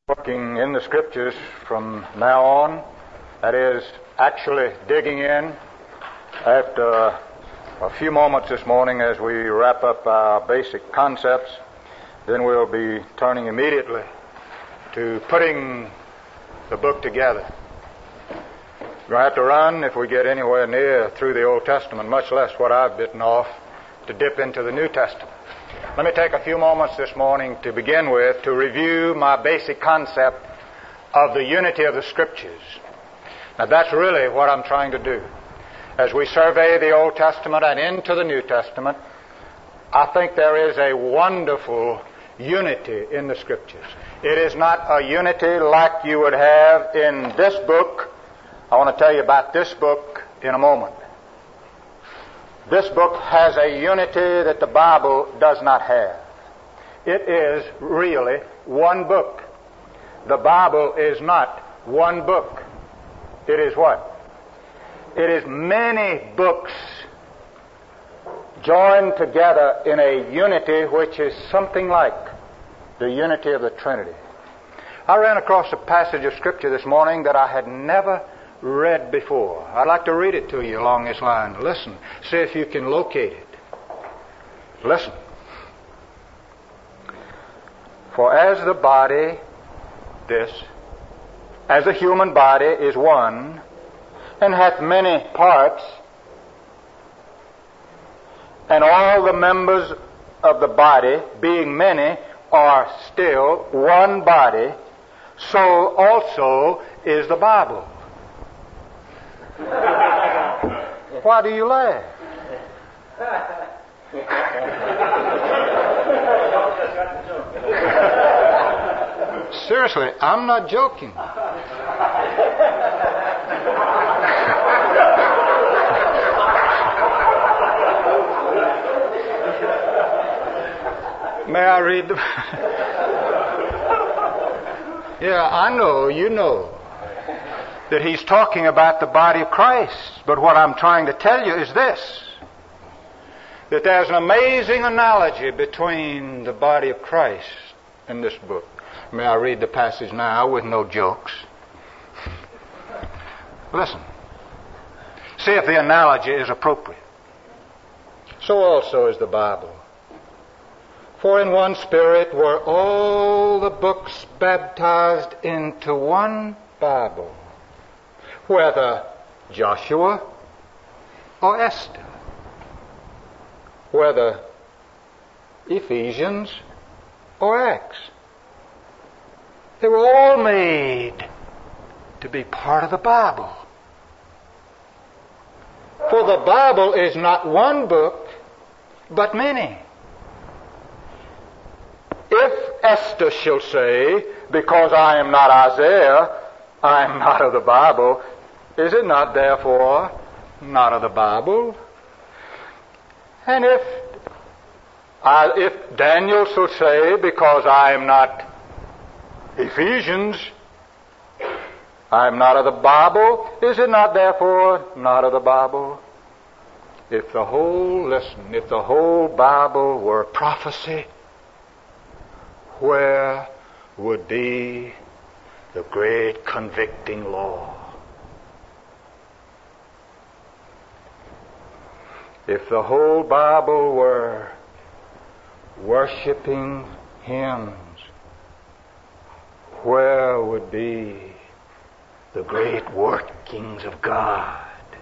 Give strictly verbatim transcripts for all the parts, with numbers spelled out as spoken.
Working in the Scriptures from now on, that is, actually digging in after a few moments this morning as we wrap up our basic concepts. Then we'll be turning immediately to putting the book together. We're going to have to run if we get anywhere near through the Old Testament, much less what I've bitten off, to dip into the New Testament. Let me take a few moments this morning to begin with to review my basic concept of the unity of the Scriptures. Now that's really what I'm trying to do. As we survey the Old Testament and into the New Testament, I think there is a wonderful unity in the Scriptures. It is not a unity like you would have in this book. I want to tell you about this book in a moment. This book has a unity that the Bible does not have. It is really one book. The Bible is not one book. It is what? It is many books joined together in a unity which is something like the unity of the Trinity. I ran across a passage of Scripture this morning that I had never read before. I'd like to read it to you along this line. Listen. See if you can locate it. Listen. For as the body, this, as the human body is one, and hath many parts, and all the members of the body, being many, are still one body, so also is the Bible. Why do you laugh? Seriously, I'm not joking. May I read the... Yeah, I know, you know that he's talking about the body of Christ. But what I'm trying to tell you is this, that there's an amazing analogy between the body of Christ and this book. May I read the passage now with no jokes? Listen. See if the analogy is appropriate. So also is the Bible. For in one Spirit were all the books baptized into one Bible, whether Joshua or Esther, whether Ephesians or Acts. They were all made to be part of the Bible. For the Bible is not one book, but many. If Esther shall say, because I am not Isaiah, I am not of the Bible, is it not therefore not of the Bible? And if I, if Daniel shall say, because I am not Ephesians, I am not of the Bible, is it not therefore not of the Bible? If the whole, listen, if the whole Bible were prophecy, where would be the great convicting law? If the whole Bible were worshiping hymns, where would be the great workings of God?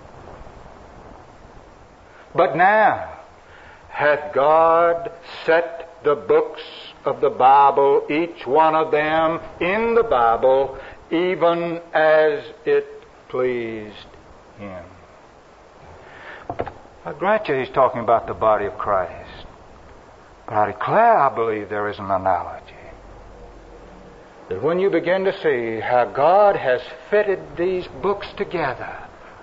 But now hath God set the books of the Bible, each one of them in the Bible, even as it pleased him. I grant you he's talking about the body of Christ. But I declare, I believe there is an analogy. That when you begin to see how God has fitted these books together,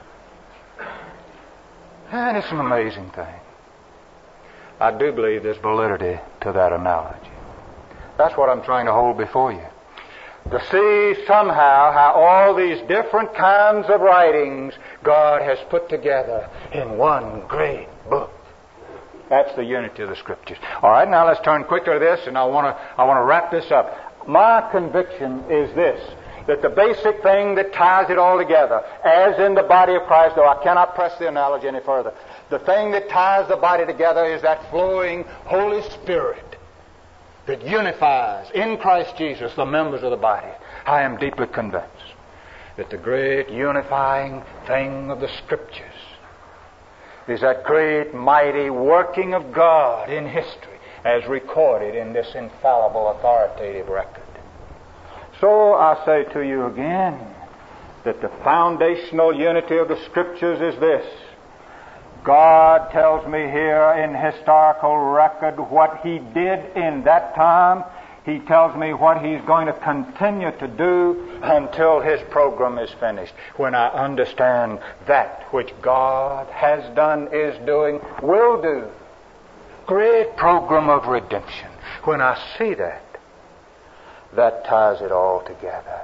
and it's an amazing thing, I do believe there's validity to that analogy. That's what I'm trying to hold before you. To see somehow how all these different kinds of writings God has put together in one great book. That's the unity of the Scriptures. All right, now let's turn quickly to this, and I want to I want to wrap this up. My conviction is this, that the basic thing that ties it all together, as in the body of Christ, though I cannot press the analogy any further, the thing that ties the body together is that flowing Holy Spirit that unifies in Christ Jesus the members of the body. I am deeply convinced that the great unifying thing of the Scriptures is that great mighty working of God in history as recorded in this infallible authoritative record. So I say to you again that the foundational unity of the Scriptures is this. God tells me here in historical record what He did in that time. He tells me what He's going to continue to do until His program is finished. When I understand that which God has done, is doing, will do, great program of redemption, when I see that, that ties it all together.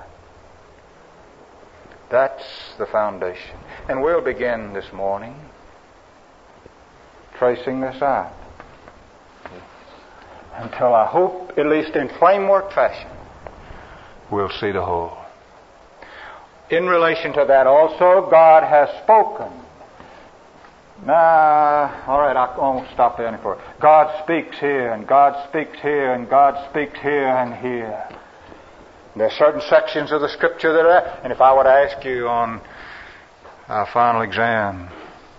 That's the foundation. And we'll begin this morning tracing this out until I hope, at least in framework fashion, we'll see the whole. In relation to that also, God has spoken. Now, all right, I won't stop there any further. God speaks here, and God speaks here, and God speaks here and here. There are certain sections of the Scripture that are, and if I were to ask you on our final exam,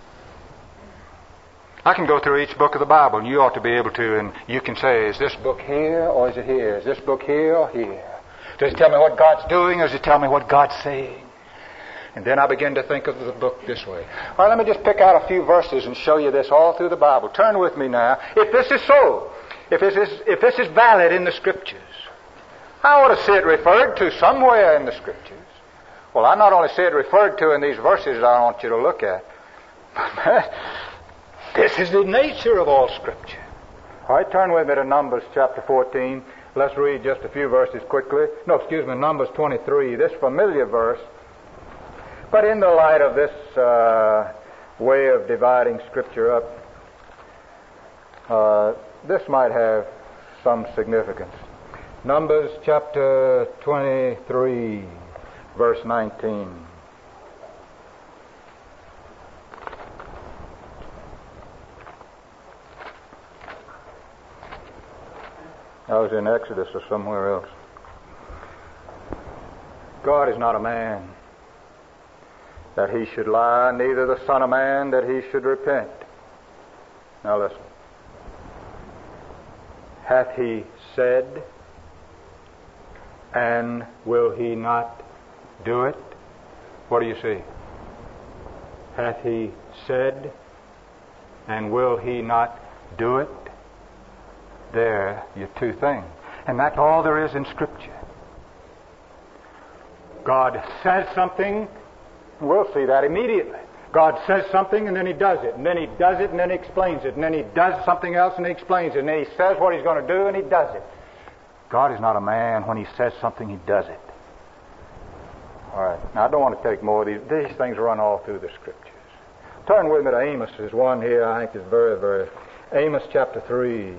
I can go through each book of the Bible, and you ought to be able to, and you can say, is this book here or is it here? Is this book here or here? Does it tell me what God's doing or does it tell me what God's saying? And then I begin to think of the book this way. All right, let me just pick out a few verses and show you this all through the Bible. Turn with me now. If this is so, if this is, if this is valid in the Scriptures, I ought to see it referred to somewhere in the Scriptures. Well, I not only see it referred to in these verses I want you to look at, but this is the nature of all Scripture. All right, turn with me to Numbers chapter fourteen. Let's read just a few verses quickly. No, excuse me, Numbers twenty-three, this familiar verse. But in the light of this uh, way of dividing Scripture up, uh, this might have some significance. Numbers chapter twenty-three, verse nineteen. I was in Exodus or somewhere else. God is not a man that He should lie, neither the Son of Man that He should repent. Now listen. Hath He said, and will He not do it? What do you see? Hath He said, and will He not do it? There, your two things. And that's all there is in Scripture. God says something, and we'll see that immediately. God says something, and then He does it. And then He does it, and then He explains it. And then He does something else, and He explains it. And then He says what He's going to do, and He does it. God is not a man. When He says something, He does it. All right. Now, I don't want to take more of these. These things run all through the Scriptures. Turn with me to Amos. There's one here I think is very, very... Amos chapter three.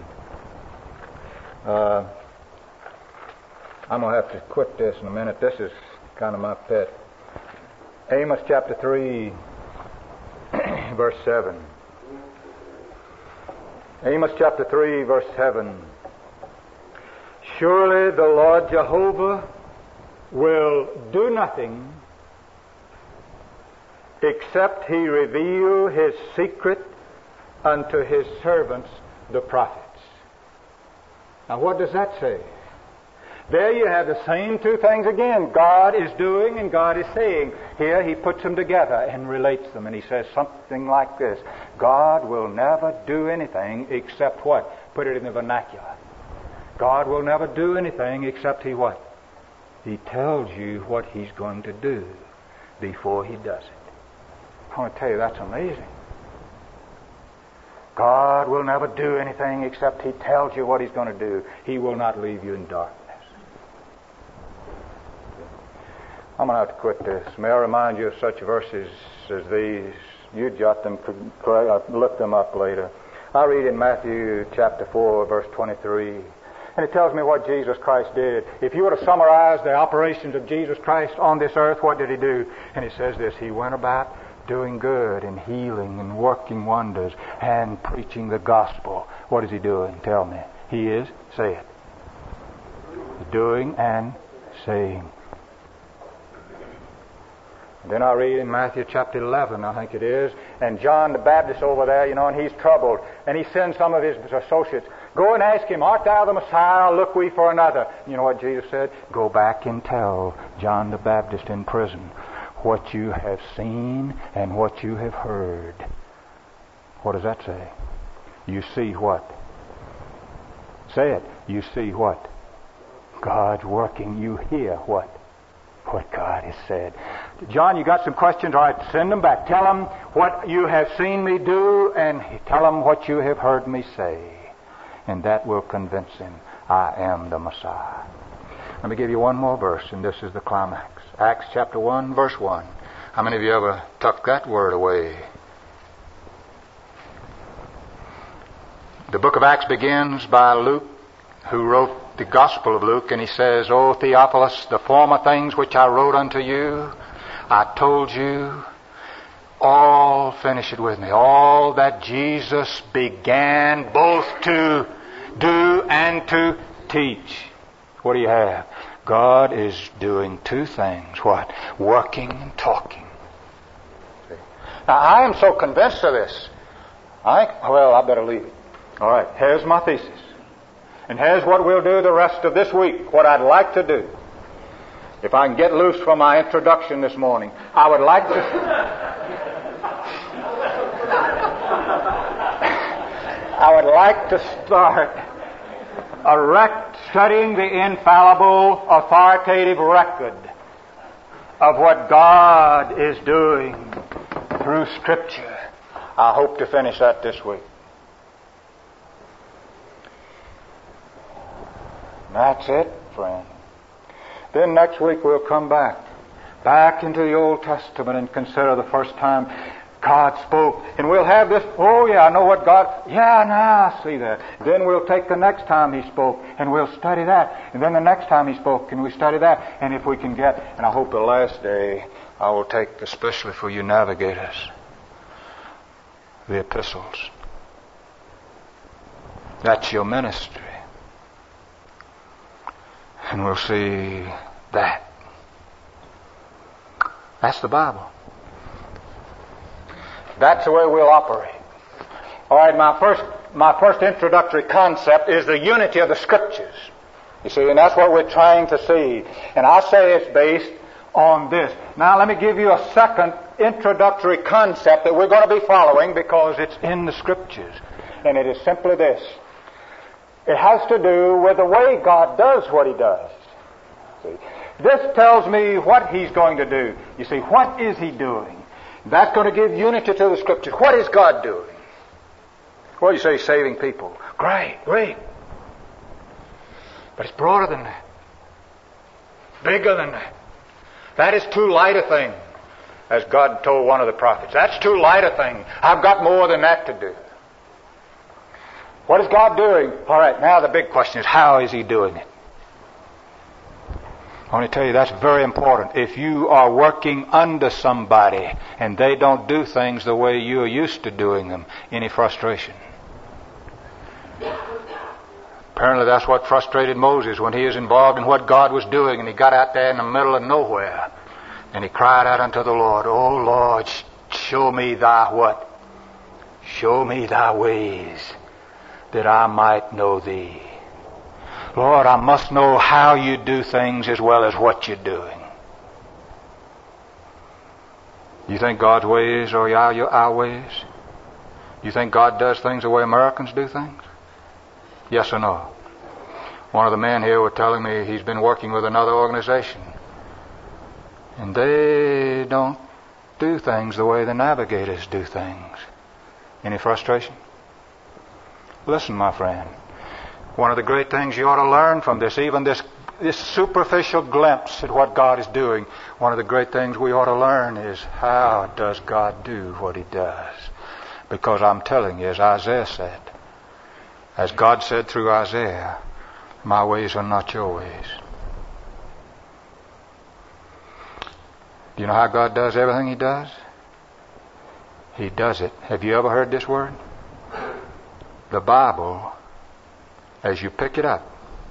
Uh, I'm going to have to quit this in a minute. This is kind of my pet. Amos chapter three, verse seven. Amos chapter three, verse seven. Surely the Lord Jehovah will do nothing except He reveal His secret unto His servants the prophets. Now what does that say? There you have the same two things again. God is doing and God is saying. Here He puts them together and relates them. And He says something like this. God will never do anything except what? Put it in the vernacular. God will never do anything except He what? He tells you what He's going to do before He does it. I want to tell you, that's amazing. God will never do anything except He tells you what He's going to do. He will not leave you in darkness. I'm going to have to quit this. May I remind you of such verses as these? You jot them, look them up later. I read in Matthew chapter four, verse twenty-three. and it tells me what Jesus Christ did. If you were to summarize the operations of Jesus Christ on this earth, what did He do? And He says this: He went about doing good and healing and working wonders and preaching the gospel. What is He doing? Tell me. He is, say it, doing and saying. Then I read in Matthew chapter eleven, I think it is, and John the Baptist over there, you know, and he's troubled. And he sends some of his associates, go and ask him, art thou the Messiah, or look we for another? You know what Jesus said? Go back and tell John the Baptist in prison what you have seen and what you have heard. What does that say? You see what? Say it. You see what? God's working. You hear what? What God has said. John, you got some questions? All right, send them back. Tell them what you have seen me do, and tell them what you have heard me say. And that will convince him I am the Messiah. Let me give you one more verse, and this is the climax. Acts chapter one, verse one. How many of you ever tucked that word away? The book of Acts begins by Luke, who wrote the Gospel of Luke, and he says, O Theophilus, the former things which I wrote unto you, I told you, all, finish it with me, all that Jesus began both to do and to teach. What do you have? God is doing two things. What? Working and talking. See? Now, I am so convinced of this. I, well, I better leave it. All right, here's my thesis. And here's what we'll do the rest of this week, what I'd like to do. If I can get loose from my introduction this morning, I would like to... I would like to start a rec- studying the infallible, authoritative record of what God is doing through Scripture. I hope to finish that this week. That's it, friend. Then next week we'll come back, back into the Old Testament and consider the first time God spoke. And we'll have this, oh yeah, I know what God, yeah, now I see that. Then we'll take the next time He spoke and we'll study that. And then the next time He spoke and we study that. And if we can get, and I hope the last day I will take, especially for you navigators, the epistles. That's your ministry. And we'll see that. That's the Bible. That's the way we'll operate. All right, my first my first introductory concept is the unity of the Scriptures. You see, and that's what we're trying to see. And I say it's based on this. Now let me give you a second introductory concept that we're going to be following because it's in the Scriptures. And it is simply this. It has to do with the way God does what He does. See? This tells me what He's going to do. You see, what is He doing? That's going to give unity to the Scriptures. What is God doing? Well, you say saving people. Great, great. But it's broader than that. Bigger than that. That is too light a thing, as God told one of the prophets. That's too light a thing. I've got more than that to do. What is God doing? All right, now the big question is, how is He doing it? I want to tell you that's very important. If you are working under somebody and they don't do things the way you're used to doing them, any frustration? Apparently that's what frustrated Moses when he was involved in what God was doing, and he got out there in the middle of nowhere and he cried out unto the Lord, "Oh Lord, show me thy what? Show me thy ways, that I might know thee." Lord, I must know how you do things as well as what you're doing. You think God's ways are our, our ways? You think God does things the way Americans do things? Yes or no? One of the men here was telling me he's been working with another organization, and they don't do things the way the navigators do things. Any frustration? Listen, my friend. One of the great things you ought to learn from this, even this, this superficial glimpse at what God is doing, one of the great things we ought to learn is, how does God do what He does? Because I'm telling you, as Isaiah said, as God said through Isaiah, My ways are not your ways. Do you know how God does everything He does? He does it. Have you ever heard this word? The Bible, as you pick it up,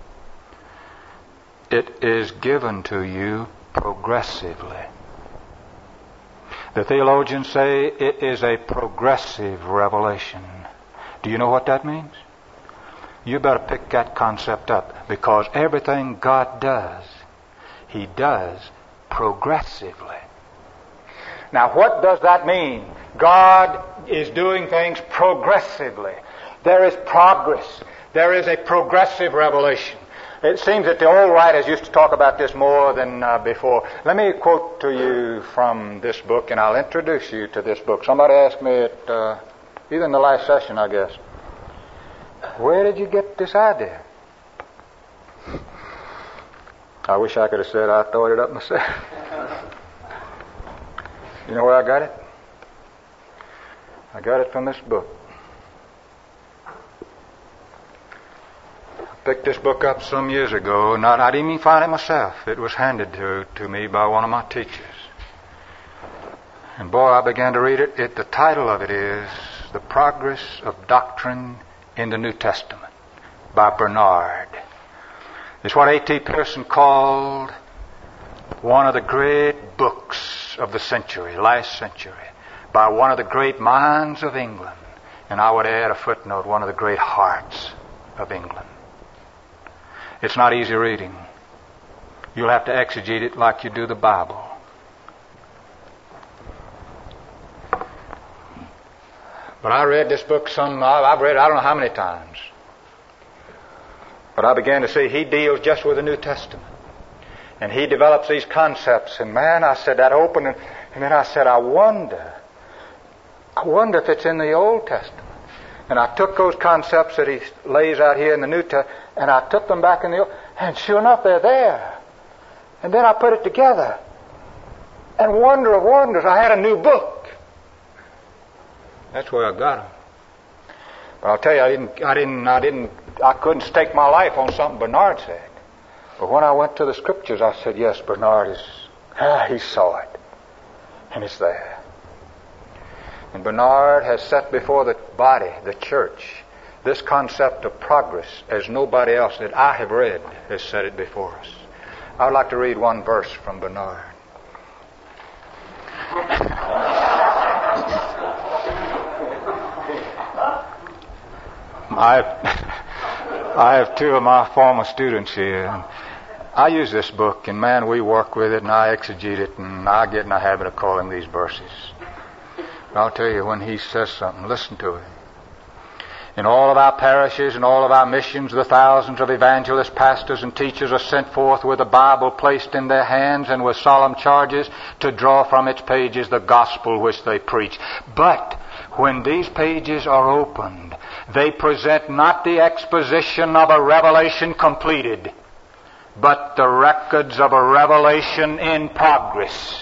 it is given to you progressively. The theologians say it is a progressive revelation. Do you know what that means? You better pick that concept up, because everything God does, He does progressively. Now, what does that mean? God is doing things progressively. There is progress. There is a progressive revelation. It seems that the old writers used to talk about this more than uh, before. Let me quote to you from this book, and I'll introduce you to this book. Somebody asked me at, uh, either in the last session, I guess, where did you get this idea? I wish I could have said I thought it up myself. You know where I got it? I got it from this book. I picked this book up some years ago. Not, I didn't even find it myself. It was handed to, to me by one of my teachers. And boy, I began to read it. it. The title of it is The Progress of Doctrine in the New Testament by Bernard. It's what A T Pearson called one of the great books of the century, last century, by one of the great minds of England. And I would add a footnote, one of the great hearts of England. It's not easy reading. You'll have to exegete it like you do the Bible. But I read this book some, I've read it I don't know how many times. But I began to see he deals just with the New Testament. And he develops these concepts. And man, I said that open. And, and then I said, I wonder. I wonder if it's in the Old Testament. And I took those concepts that he lays out here in the New Testament, and I took them back in the Old, and sure enough, they're there. And then I put it together. And wonder of wonders, I had a new book. That's where I got them. But I'll tell you, I didn't, I didn't, I didn't, I couldn't stake my life on something Bernard said. But when I went to the Scriptures, I said, yes, Bernard is, ah, he saw it. And it's there. And Bernard has set before the body, the church, this concept of progress as nobody else that I have read has set it before us. I would like to read one verse from Bernard. I have, I have two of my former students here. And I use this book, and man, we work with it, and I exegete it, and I get in the habit of calling these verses. But I'll tell you, when he says something, listen to him. In all of our parishes and all of our missions, the thousands of evangelists, pastors, and teachers are sent forth with a Bible placed in their hands and with solemn charges to draw from its pages the gospel which they preach. But when these pages are opened, they present not the exposition of a revelation completed, but the records of a revelation in progress.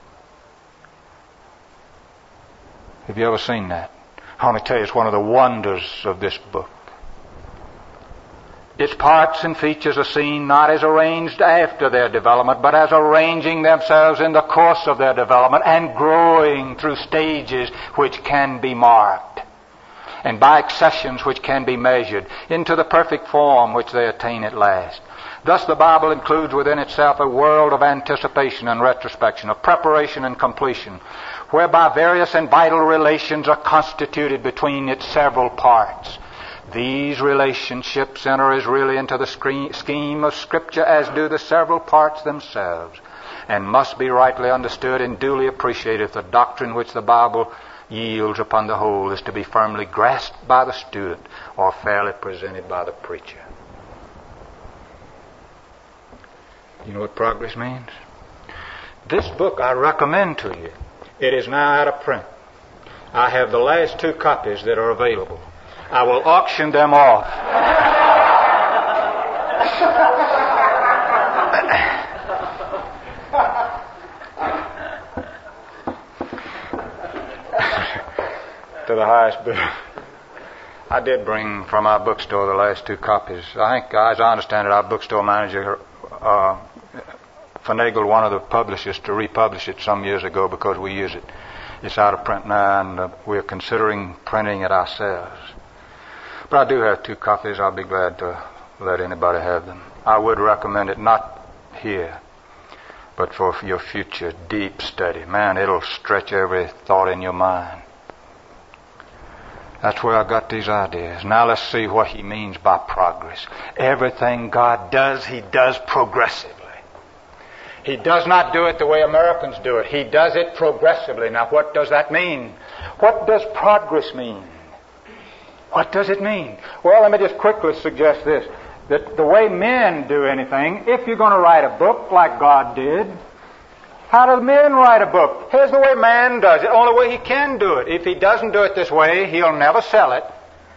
Have you ever seen that? I want to tell you, it's one of the wonders of this book. Its parts and features are seen not as arranged after their development, but as arranging themselves in the course of their development and growing through stages which can be marked, and by accessions which can be measured, into the perfect form which they attain at last. Thus the Bible includes within itself a world of anticipation and retrospection, of preparation and completion, whereby various and vital relations are constituted between its several parts. These relationships enter as really into the scheme of Scripture as do the several parts themselves, and must be rightly understood and duly appreciated if the doctrine which the Bible yields upon the whole is to be firmly grasped by the student or fairly presented by the preacher. You know what progress means? This book I recommend to you. It is now out of print. I have the last two copies that are available. I will auction them off. To the highest bidder. I did bring from our bookstore the last two copies. I think, as I understand it, our bookstore manager uh, finagled one of the publishers to republish it some years ago because we use it. It's out of print now, and uh, we're considering printing it ourselves. But I do have two copies. I'll be glad to let anybody have them. I would recommend it not here, but for your future deep study. Man, it'll stretch every thought in your mind. That's where I got these ideas. Now let's see what he means by progress. Everything God does, he does progressively. He does not do it the way Americans do it. He does it progressively. Now what does that mean? What does progress mean? What does it mean? Well, let me just quickly suggest this. That the way men do anything, if you're going to write a book like God did, how do men write a book? Here's the way man does it. Only way he can do it. If he doesn't do it this way, he'll never sell it.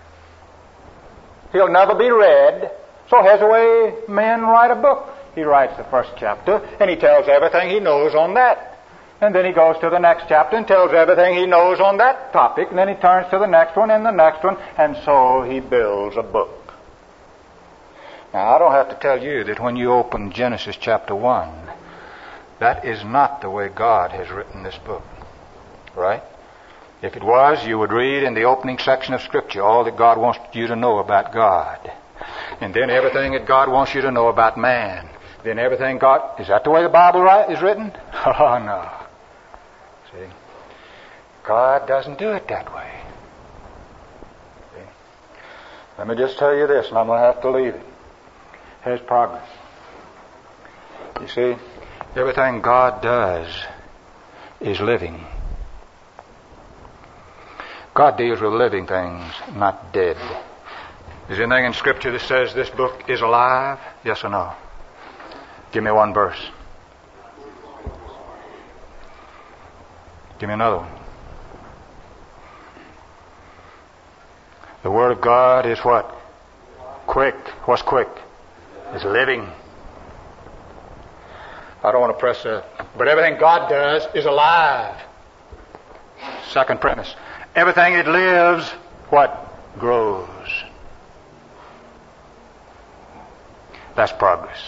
He'll never be read. So here's the way men write a book. He writes the first chapter, and he tells everything he knows on that. And then he goes to the next chapter and tells everything he knows on that topic. And then he turns to the next one and the next one. And so he builds a book. Now, I don't have to tell you that when you open Genesis chapter one, that is not the way God has written this book. Right? If it was, you would read in the opening section of Scripture all that God wants you to know about God. And then everything that God wants you to know about man. Then everything God... Is that the way the Bible is written? Oh, no. See? God doesn't do it that way. See? Let me just tell you this, and I'm going to have to leave it. Here's progress. You see, everything God does is living. God deals with living things, not dead. Is there anything in Scripture that says this book is alive? Yes or no? Give me one verse. Give me another one. The Word of God is what? Quick. What's quick? It's living. I don't want to press that. But everything God does is alive. Second premise. Everything it lives, what? Grows. That's progress.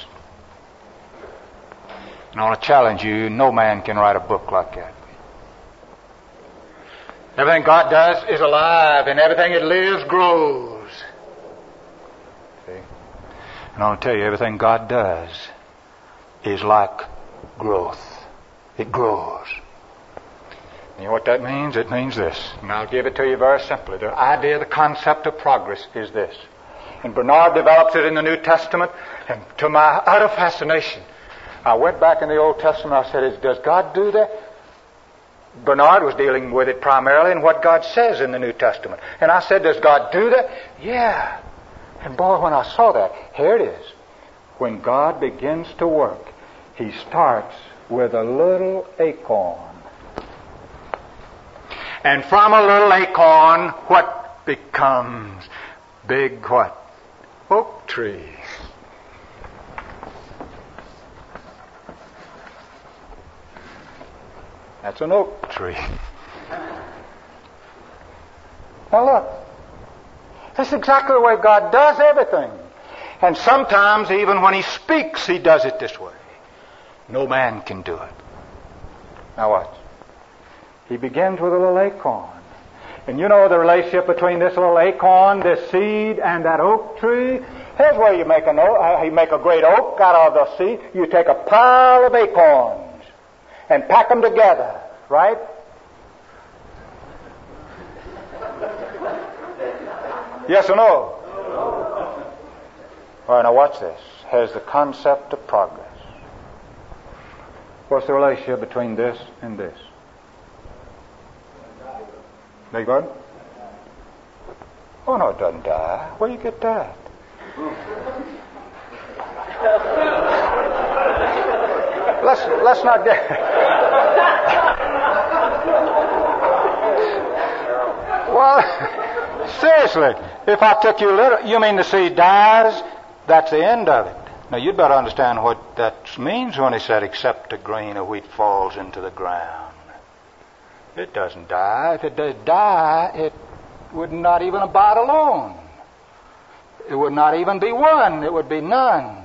And I want to challenge you, no man can write a book like that. Everything God does is alive, and everything it lives grows. See? And I want to tell you, everything God does is like growth. It grows. You know what that means? It means this. And I'll give it to you very simply. The idea, the concept of progress is this. And Bernard develops it in the New Testament, and to my utter fascination, I went back in the Old Testament, I said, does God do that? Bernard was dealing with it primarily in what God says in the New Testament. And I said, does God do that? Yeah. And boy, when I saw that, here it is. When God begins to work, He starts with a little acorn. And from a little acorn, what becomes? Big what? Oak trees. That's an oak tree. Now look. That's exactly the way God does everything. And sometimes, even when He speaks, He does it this way. No man can do it. Now watch. He begins with a little acorn. And you know the relationship between this little acorn, this seed, and that oak tree? Here's where you make, an oak, uh, you make a great oak out of the seed. You take a pile of acorns and pack them together, right? Yes or no? All right, now watch this. Here's the concept of progress. What's the relationship between this and this? Beg pardon? Oh, no, it doesn't die. Where do you get that? let's let's not get. Well, seriously, if I took you a little, you mean the seed dies? That's the end of it. Now, you'd better understand what that means when he said, except a grain of wheat falls into the ground. It doesn't die. If it does die, it would not even abide alone. It would not even be one. It would be none.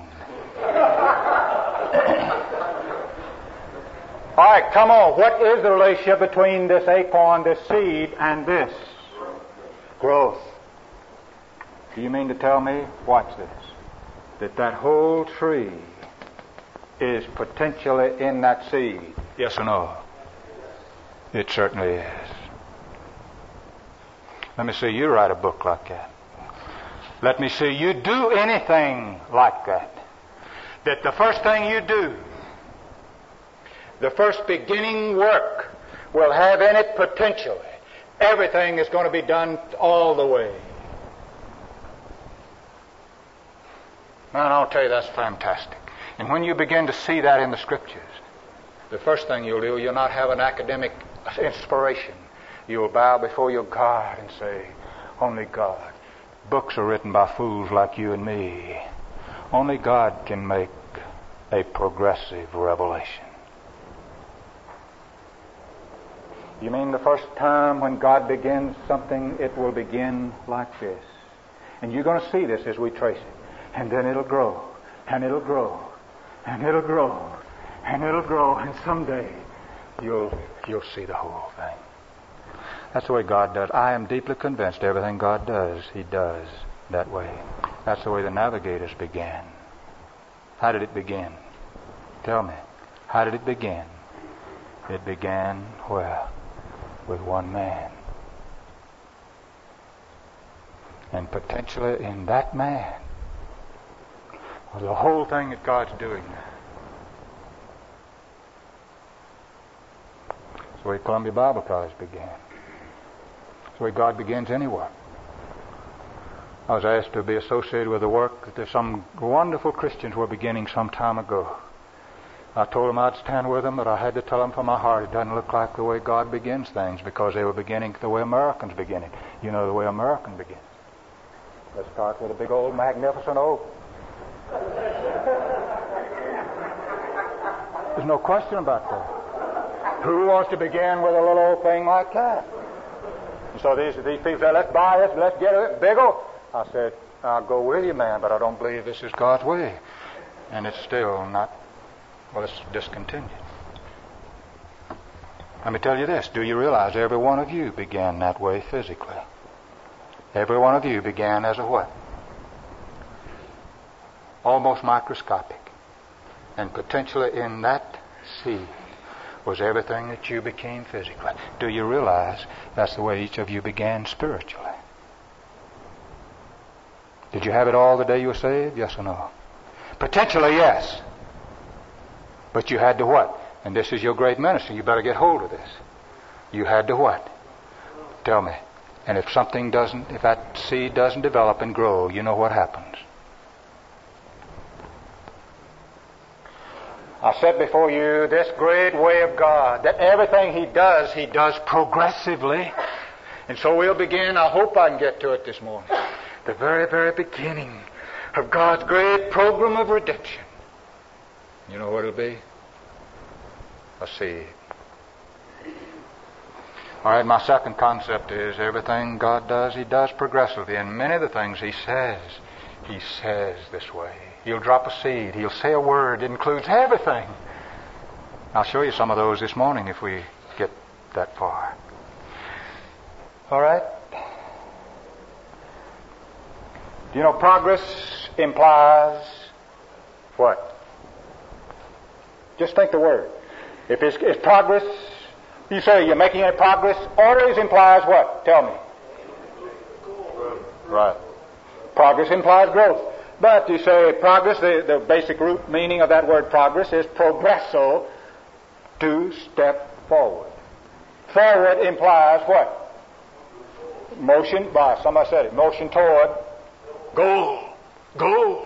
All right, come on. What is the relationship between this acorn, this seed, and this? Growth. Do you mean to tell me, watch this, that that whole tree is potentially in that seed? Yes or no? It certainly is. Let me see you write a book like that. Let me see you do anything like that. That the first thing you do, the first beginning work, will have in it potentially everything is going to be done all the way. Man, I'll tell you, that's fantastic. And when you begin to see that in the Scriptures, the first thing you'll do, you'll not have an academic inspiration. You'll bow before your God and say, only God. Books are written by fools like you and me. Only God can make a progressive revelation. You mean the first time when God begins something, it will begin like this. And you're going to see this as we trace it. And then it'll grow, and it'll grow, and it'll grow, and it'll grow, and someday you'll you'll see the whole thing. That's the way God does. I am deeply convinced everything God does, He does that way. That's the way the navigators began. How did it begin? Tell me. How did it begin? It began where? With one man. And potentially in that man was the whole thing that God's doing now. That's the way Columbia Bible College began. That's the way God begins any work. I was asked to be associated with the work that some wonderful Christians were beginning some time ago. I told them I'd stand with them, but I had to tell them from my heart it doesn't look like the way God begins things, because they were beginning the way Americans begin it. You know the way American begins. Let's start with a big old magnificent oak. There's no question about that. Who wants to begin with a little old thing like that? And so these these people said, let's buy this, let's get it bigger. I said, I'll go with you, man, but I don't believe this is God's way. And it's still not, well, it's discontinued. Let me tell you this. Do you realize every one of you began that way physically? Every one of you began as a what? Almost microscopic. And potentially in that seed was everything that you became physically. Do you realize that's the way each of you began spiritually? Did you have it all the day you were saved? Yes or no? Potentially, yes. But you had to what? And this is your great ministry. You better get hold of this. You had to what? Tell me. And if something doesn't, if that seed doesn't develop and grow, you know what happens. I said before you this great way of God, that everything He does, He does progressively. And so we'll begin, I hope I can get to it this morning, the very, very beginning of God's great program of redemption. You know what it'll be? A seed. All right, my second concept is everything God does, He does progressively. And many of the things He says, He says this way. He'll drop a seed. He'll say a word. It includes everything. I'll show you some of those this morning if we get that far. All right? Do you know progress implies what? Just think the word. If it's, it's progress, you say you're making any progress, always implies what? Tell me. Right. Progress implies growth. But you say progress, the, the basic root meaning of that word progress is progresso, to step forward. Forward implies what? Motion, by somebody said it, motion toward goal. Goal.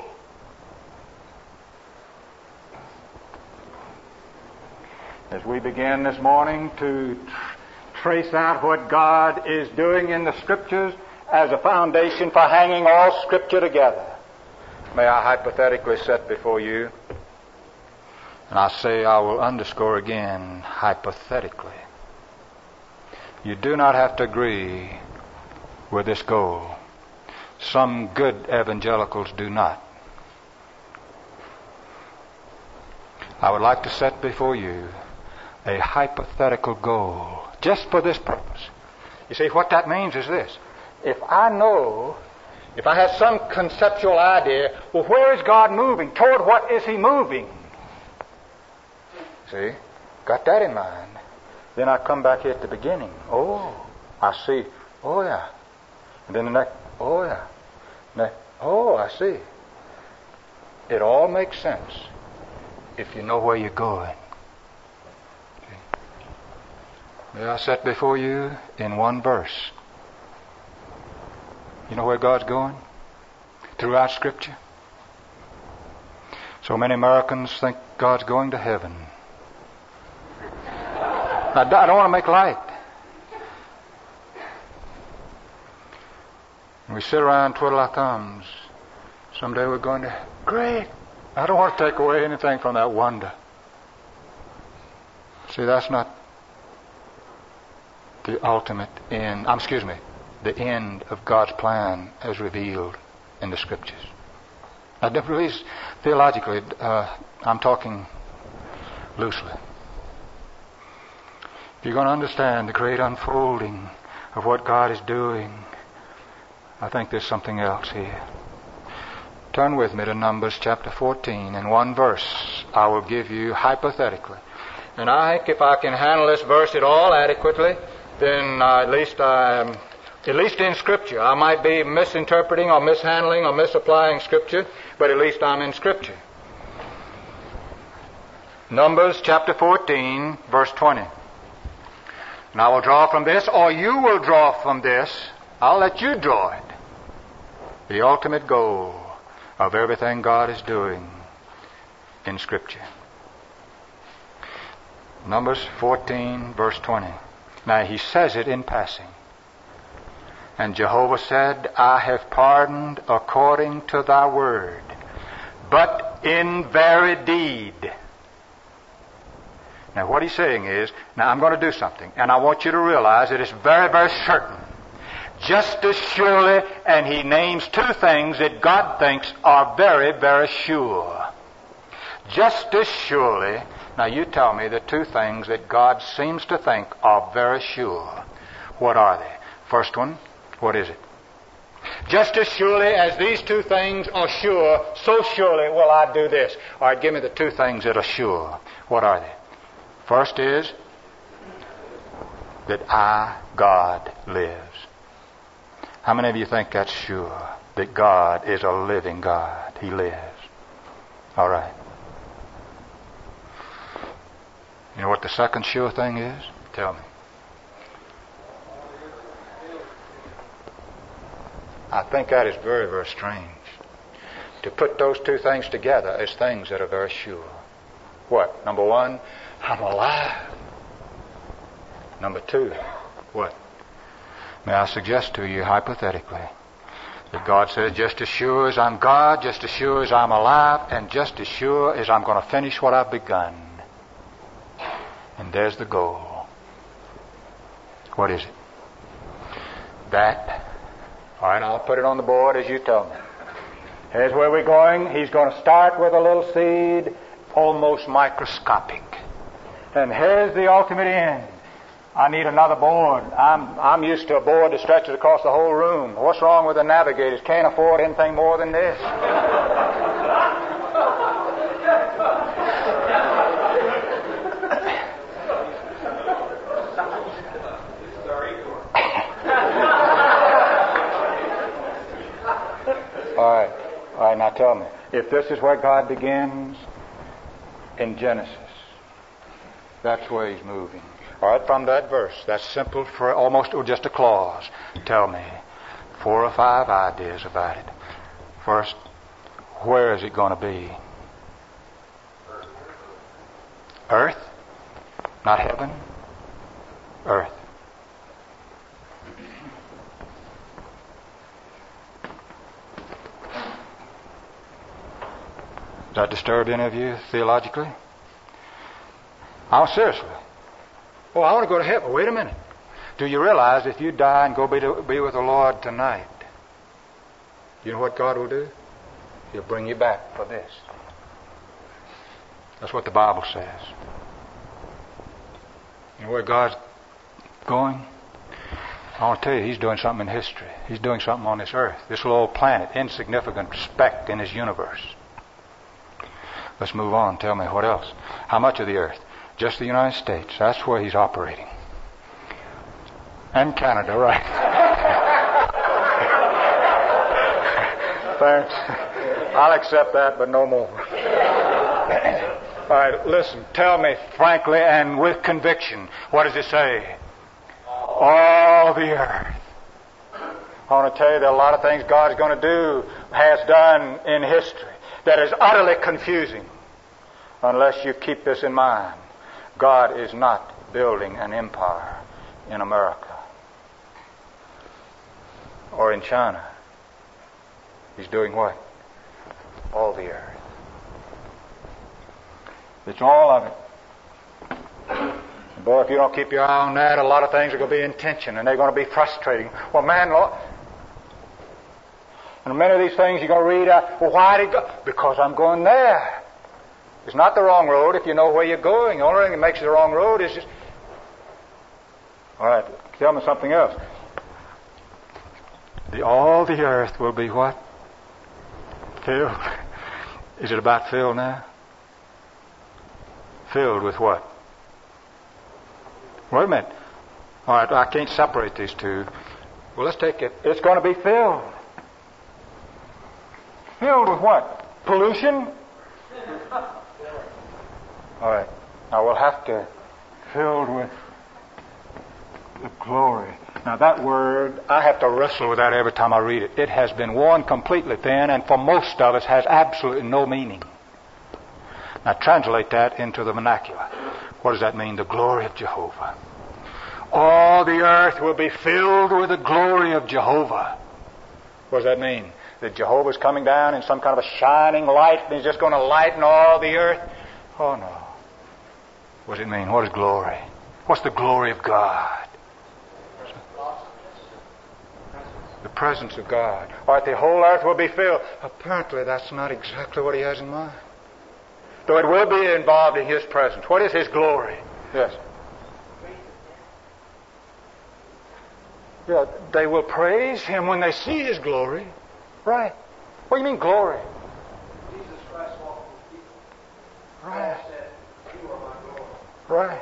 As we begin this morning to tr- trace out what God is doing in the Scriptures as a foundation for hanging all Scripture together, may I hypothetically set before you, and I say I will underscore again, hypothetically. You do not have to agree with this goal. Some good evangelicals do not. I would like to set before you a hypothetical goal just for this purpose. You see, what that means is this. If I know, if I have some conceptual idea, well, where is God moving? Toward what is He moving? See? Got that in mind. Then I come back here at the beginning. Oh, I see. Oh, yeah. And then the next, oh, yeah. Next, oh, I see. It all makes sense if you know where you're going. May I set before you in one verse. You know where God's going? Throughout Scripture. So many Americans think God's going to heaven. I don't want to make light. We sit around, twiddle our thumbs. Someday we're going to... Great! I don't want to take away anything from that wonder. See, that's not the ultimate end. Um, excuse me. The end of God's plan as revealed in the Scriptures. Now, please, theologically, uh, I'm talking loosely. If you're going to understand the great unfolding of what God is doing, I think there's something else here. Turn with me to Numbers chapter fourteen. In one verse, I will give you hypothetically. And I think if I can handle this verse at all adequately, then uh, at least I am, at least in Scripture. I might be misinterpreting or mishandling or misapplying Scripture, but at least I'm in Scripture. Numbers chapter fourteen, verse twenty. And I will draw from this, or you will draw from this. I'll let you draw it. The ultimate goal of everything God is doing in Scripture. Numbers fourteen, verse twenty. Now, he says it in passing. And Jehovah said, I have pardoned according to thy word, but in very deed. Now, what he's saying is, now I'm going to do something, and I want you to realize that it's very, very certain. Just as surely, and he names two things that God thinks are very, very sure. Just as surely, now you tell me the two things that God seems to think are very sure. What are they? First one, what is it? Just as surely as these two things are sure, so surely will I do this. All right, give me the two things that are sure. What are they? First is that I, God, lives. How many of you think that's sure? That God is a living God. He lives. All right. You know what the second sure thing is? Tell me. I think that is very, very strange. To put those two things together as things that are very sure. What? Number one, I'm alive. Number two, what? May I suggest to you hypothetically that God says, just as sure as I'm God, just as sure as I'm alive, and just as sure as I'm going to finish what I've begun. And there's the goal. What is it? That. All right, I'll put it on the board as you tell me. Here's where we're going. He's going to start with a little seed, almost microscopic. And here's the ultimate end. I need another board. I'm I'm used to a board that stretches across the whole room. What's wrong with the navigators? Can't afford anything more than this. All right. All right, now tell me. If this is where God begins in Genesis, that's where He's moving. All right, from that verse, that's simple for almost or just a clause. Tell me four or five ideas about it. First, where is it going to be? Earth? Not heaven? Earth. Does that disturb any of you theologically? Oh, seriously. Oh, I want to go to heaven. Wait a minute. Do you realize if you die and go be, to, be with the Lord tonight, you know what God will do? He'll bring you back for this. That's what the Bible says. You know where God's going? I want to tell you, He's doing something in history. He's doing something on this earth. This little old planet, insignificant speck in His universe. Let's move on. Tell me what else. How much of the earth? Just the United States. That's where He's operating. And Canada, right. Thanks. I'll accept that, but no more. All right, listen. Tell me frankly and with conviction. What does it say? All the earth. I want to tell you that a lot of things God is going to do, has done in history, that is utterly confusing. Unless you keep this in mind, God is not building an empire in America or in China. He's doing what? All the earth. It's all of it. And boy, if you don't keep your eye on that, a lot of things are going to be in tension and they're going to be frustrating. Well, man, Lord, and many of these things you're going to read out, well, why did God? Because I'm going there. It's not the wrong road if you know where you're going. The only thing that makes it the wrong road is just... All right, tell me something else. The, all the earth will be what? Filled. Is it about filled now? Filled with what? Wait a minute. All right, I can't separate these two. Well, let's take it. It's going to be filled. Filled with what? Pollution? All right. Now we'll have to filled with the glory. Now that word, I have to wrestle with that every time I read it. It has been worn completely thin, and for most of us has absolutely no meaning. Now translate that into the vernacular. What does that mean? The glory of Jehovah. All the earth will be filled with the glory of Jehovah. What does that mean? That Jehovah's coming down in some kind of a shining light and He's just going to lighten all the earth? Oh no. What does it mean? What is glory? What's the glory of God? The presence of God. All right, the whole earth will be filled. Apparently that's not exactly what He has in mind. Though it will be involved in His presence. What is His glory? Yes. Yeah, they will praise Him when they see His glory. Right. What do you mean glory? Jesus Christ walked with people. Right. Paul said, "You are my glory." Right.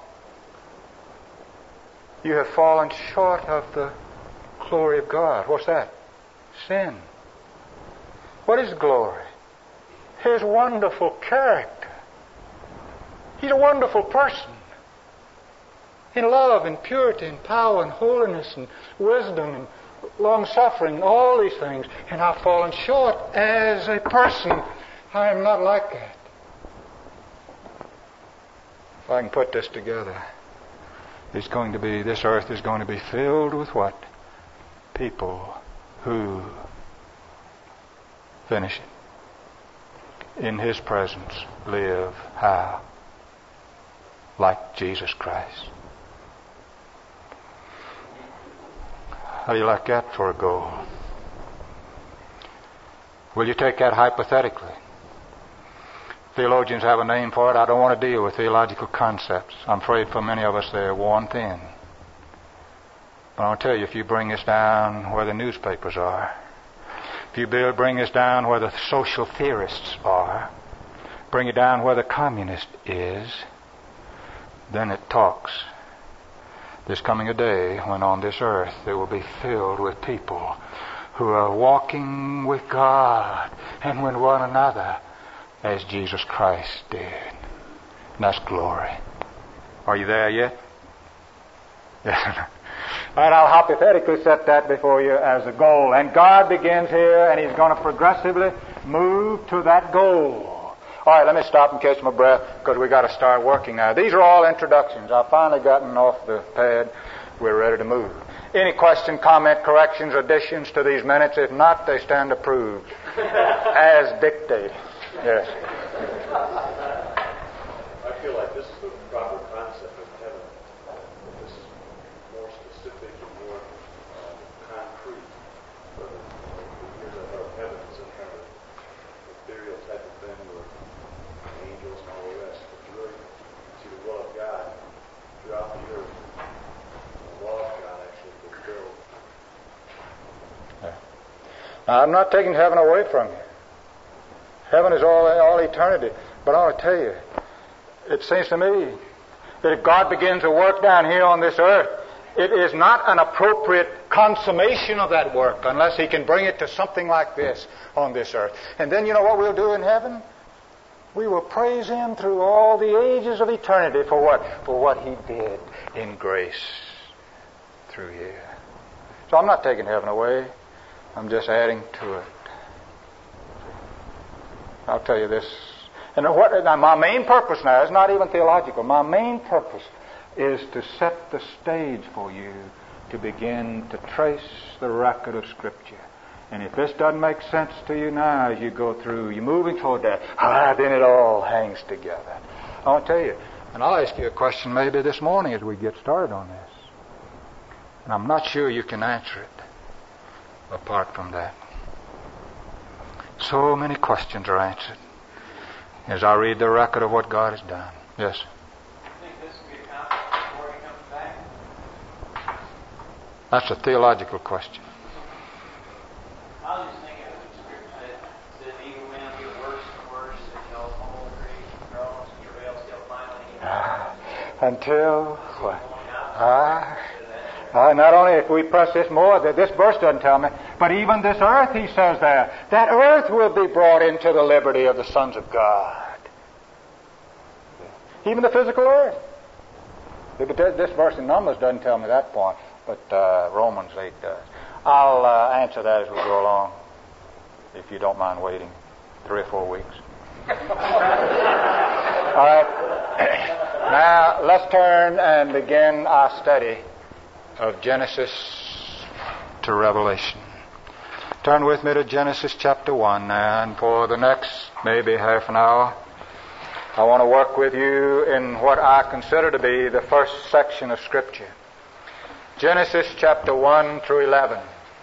You have fallen short of the glory of God. What's that? Sin. What is glory? His wonderful character. He's a wonderful person. In love and purity and power and holiness and wisdom and long-suffering, all these things. And I've fallen short as a person. I am not like that. If I can put this together, it's going to be, this earth is going to be filled with what? People who finish it. In His presence live how? Like Jesus Christ. How do you like that for a goal? Will you take that hypothetically? Theologians have a name for it. I don't want to deal with theological concepts. I'm afraid for many of us they're worn thin. But I'll tell you, if you bring this down where the newspapers are, if you bring this down where the social theorists are, bring it down where the communist is, then it talks. There's coming a day when on this earth it will be filled with people who are walking with God and with one another as Jesus Christ did. And that's glory. Are you there yet? Yes. All right, I'll hypothetically set that before you as a goal. And God begins here, and He's going to progressively move to that goal. All right, let me stop and catch my breath because we've got to start working now. These are all introductions. I've finally gotten off the pad. We're ready to move. Any question, comment, corrections, additions to these minutes? If not, they stand approved as dictated. Yes. I feel like this is the proper concept of heaven. This is more Now, I'm not taking heaven away from you. Heaven is all, all eternity. But I want to tell you, it seems to me that if God begins a work down here on this earth, it is not an appropriate consummation of that work unless He can bring it to something like this on this earth. And then you know what we'll do in heaven? We will praise Him through all the ages of eternity for what? For what He did in grace through here. So I'm not taking heaven away. I'm just adding to it. I'll tell you this. And what, now my main purpose now is not even theological. My main purpose is to set the stage for you to begin to trace the record of Scripture. And if this doesn't make sense to you now as you go through, you're moving toward that, ah, then it all hangs together. I'll tell you, and I'll ask you a question maybe this morning as we get started on this. And I'm not sure you can answer it apart from that. So many questions are answered as I read the record of what God has done. Yes? I think this will be accomplished before He comes back. That's a theological question. I was just thinking of the scripture that says evil men will get worse and worse until all creation groans and travails till finally He Ah, until what? Ah, ah, not only if we press this more, that this verse doesn't tell me, but even this earth, He says there, that earth will be brought into the liberty of the sons of God. Even the physical earth. But this verse in Numbers doesn't tell me that point, but uh, Romans eight does. I'll uh, answer that as we go along, if you don't mind waiting three or four weeks. All right. Now, let's turn and begin our study of Genesis to Revelation. Turn with me to Genesis chapter one now, and for the next maybe half an hour, I want to work with you in what I consider to be the first section of Scripture. Genesis chapter one through eleven.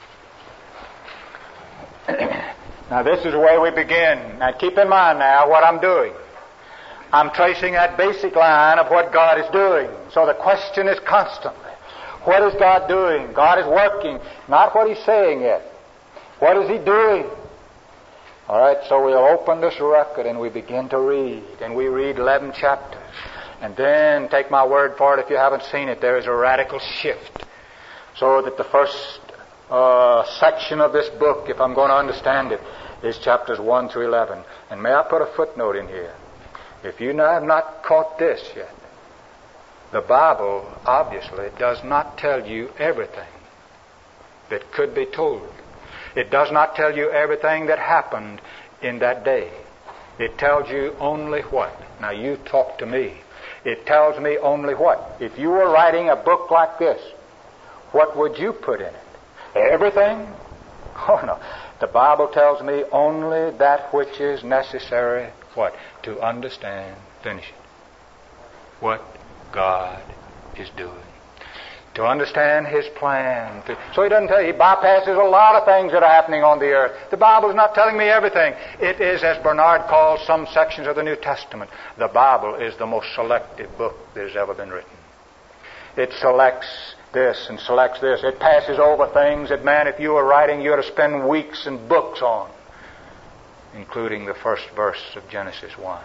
Now this is where we begin. Now keep in mind now what I'm doing. I'm tracing that basic line of what God is doing. So the question is constantly, what is God doing? God is working, not what He's saying yet. What is He doing? All right, so we'll open this record and we begin to read. And we read eleven chapters. And then, take my word for it, if you haven't seen it, there is a radical shift. So that the first uh, section of this book, if I'm going to understand it, is chapters one through eleven. And may I put a footnote in here? If you have not caught this yet, the Bible obviously does not tell you everything that could be told. It does not tell you everything that happened in that day. It tells you only what? Now you talk to me. It tells me only what? If you were writing a book like this, what would you put in it? Everything? Oh no. The Bible tells me only that which is necessary, what? To understand, finish it, what God is doing. To understand His plan. So He doesn't tell you, He bypasses a lot of things that are happening on the earth. The Bible is not telling me everything. It is, as Bernard calls some sections of the New Testament, the Bible is the most selective book that has ever been written. It selects this and selects this. It passes over things that, man, if you were writing, you ought to spend weeks and books on, including the first verse of Genesis one.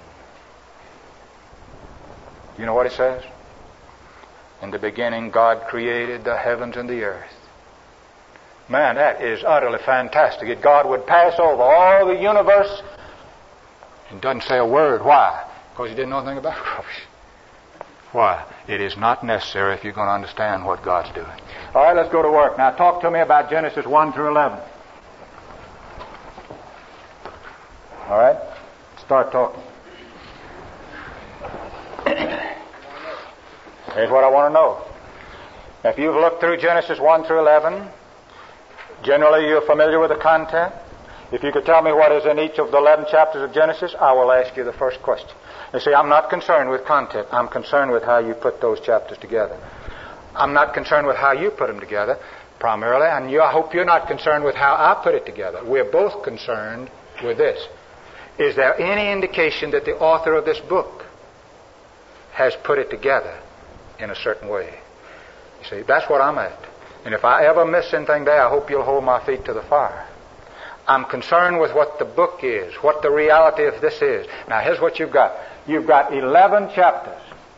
You know what it says? In the beginning, God created the heavens and the earth. Man, that is utterly fantastic. That God would pass over all the universe and doesn't say a word. Why? Because He didn't know anything about it. Why? It is not necessary if you're going to understand what God's doing. All right, let's go to work. Now, talk to me about Genesis one through eleven. All right? Start talking. Here's what I want to know. If you've looked through Genesis one through eleven, generally you're familiar with the content. If you could tell me what is in each of the eleven chapters of Genesis, I will ask you the first question. You see, I'm not concerned with content. I'm concerned with how you put those chapters together. I'm not concerned with how you put them together, primarily, and you, I hope you're not concerned with how I put it together. We're both concerned with this. Is there any indication that the author of this book has put it together in a certain way? You see, that's what I'm at. And if I ever miss anything there, I hope you'll hold my feet to the fire. I'm concerned with what the book is, what the reality of this is. Now, here's what you've got. You've got eleven chapters.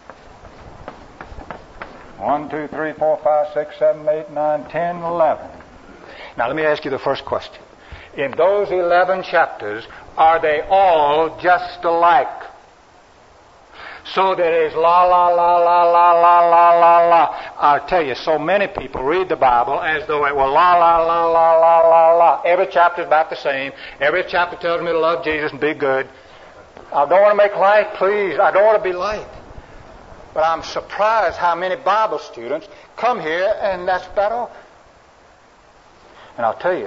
One, two, three, four, five, six, seven, eight, nine, ten, eleven. Now, let me ask you the first question. In those eleven chapters, are they all just alike? So that it is la, la, la, la, la, la, la, la, la. I'll tell you, so many people read the Bible as though it were la, la, la, la, la, la, la. Every chapter is about the same. Every chapter tells me to love Jesus and be good. I don't want to make light, please. I don't want to be light. But I'm surprised how many Bible students come here and that's about all. And I'll tell you,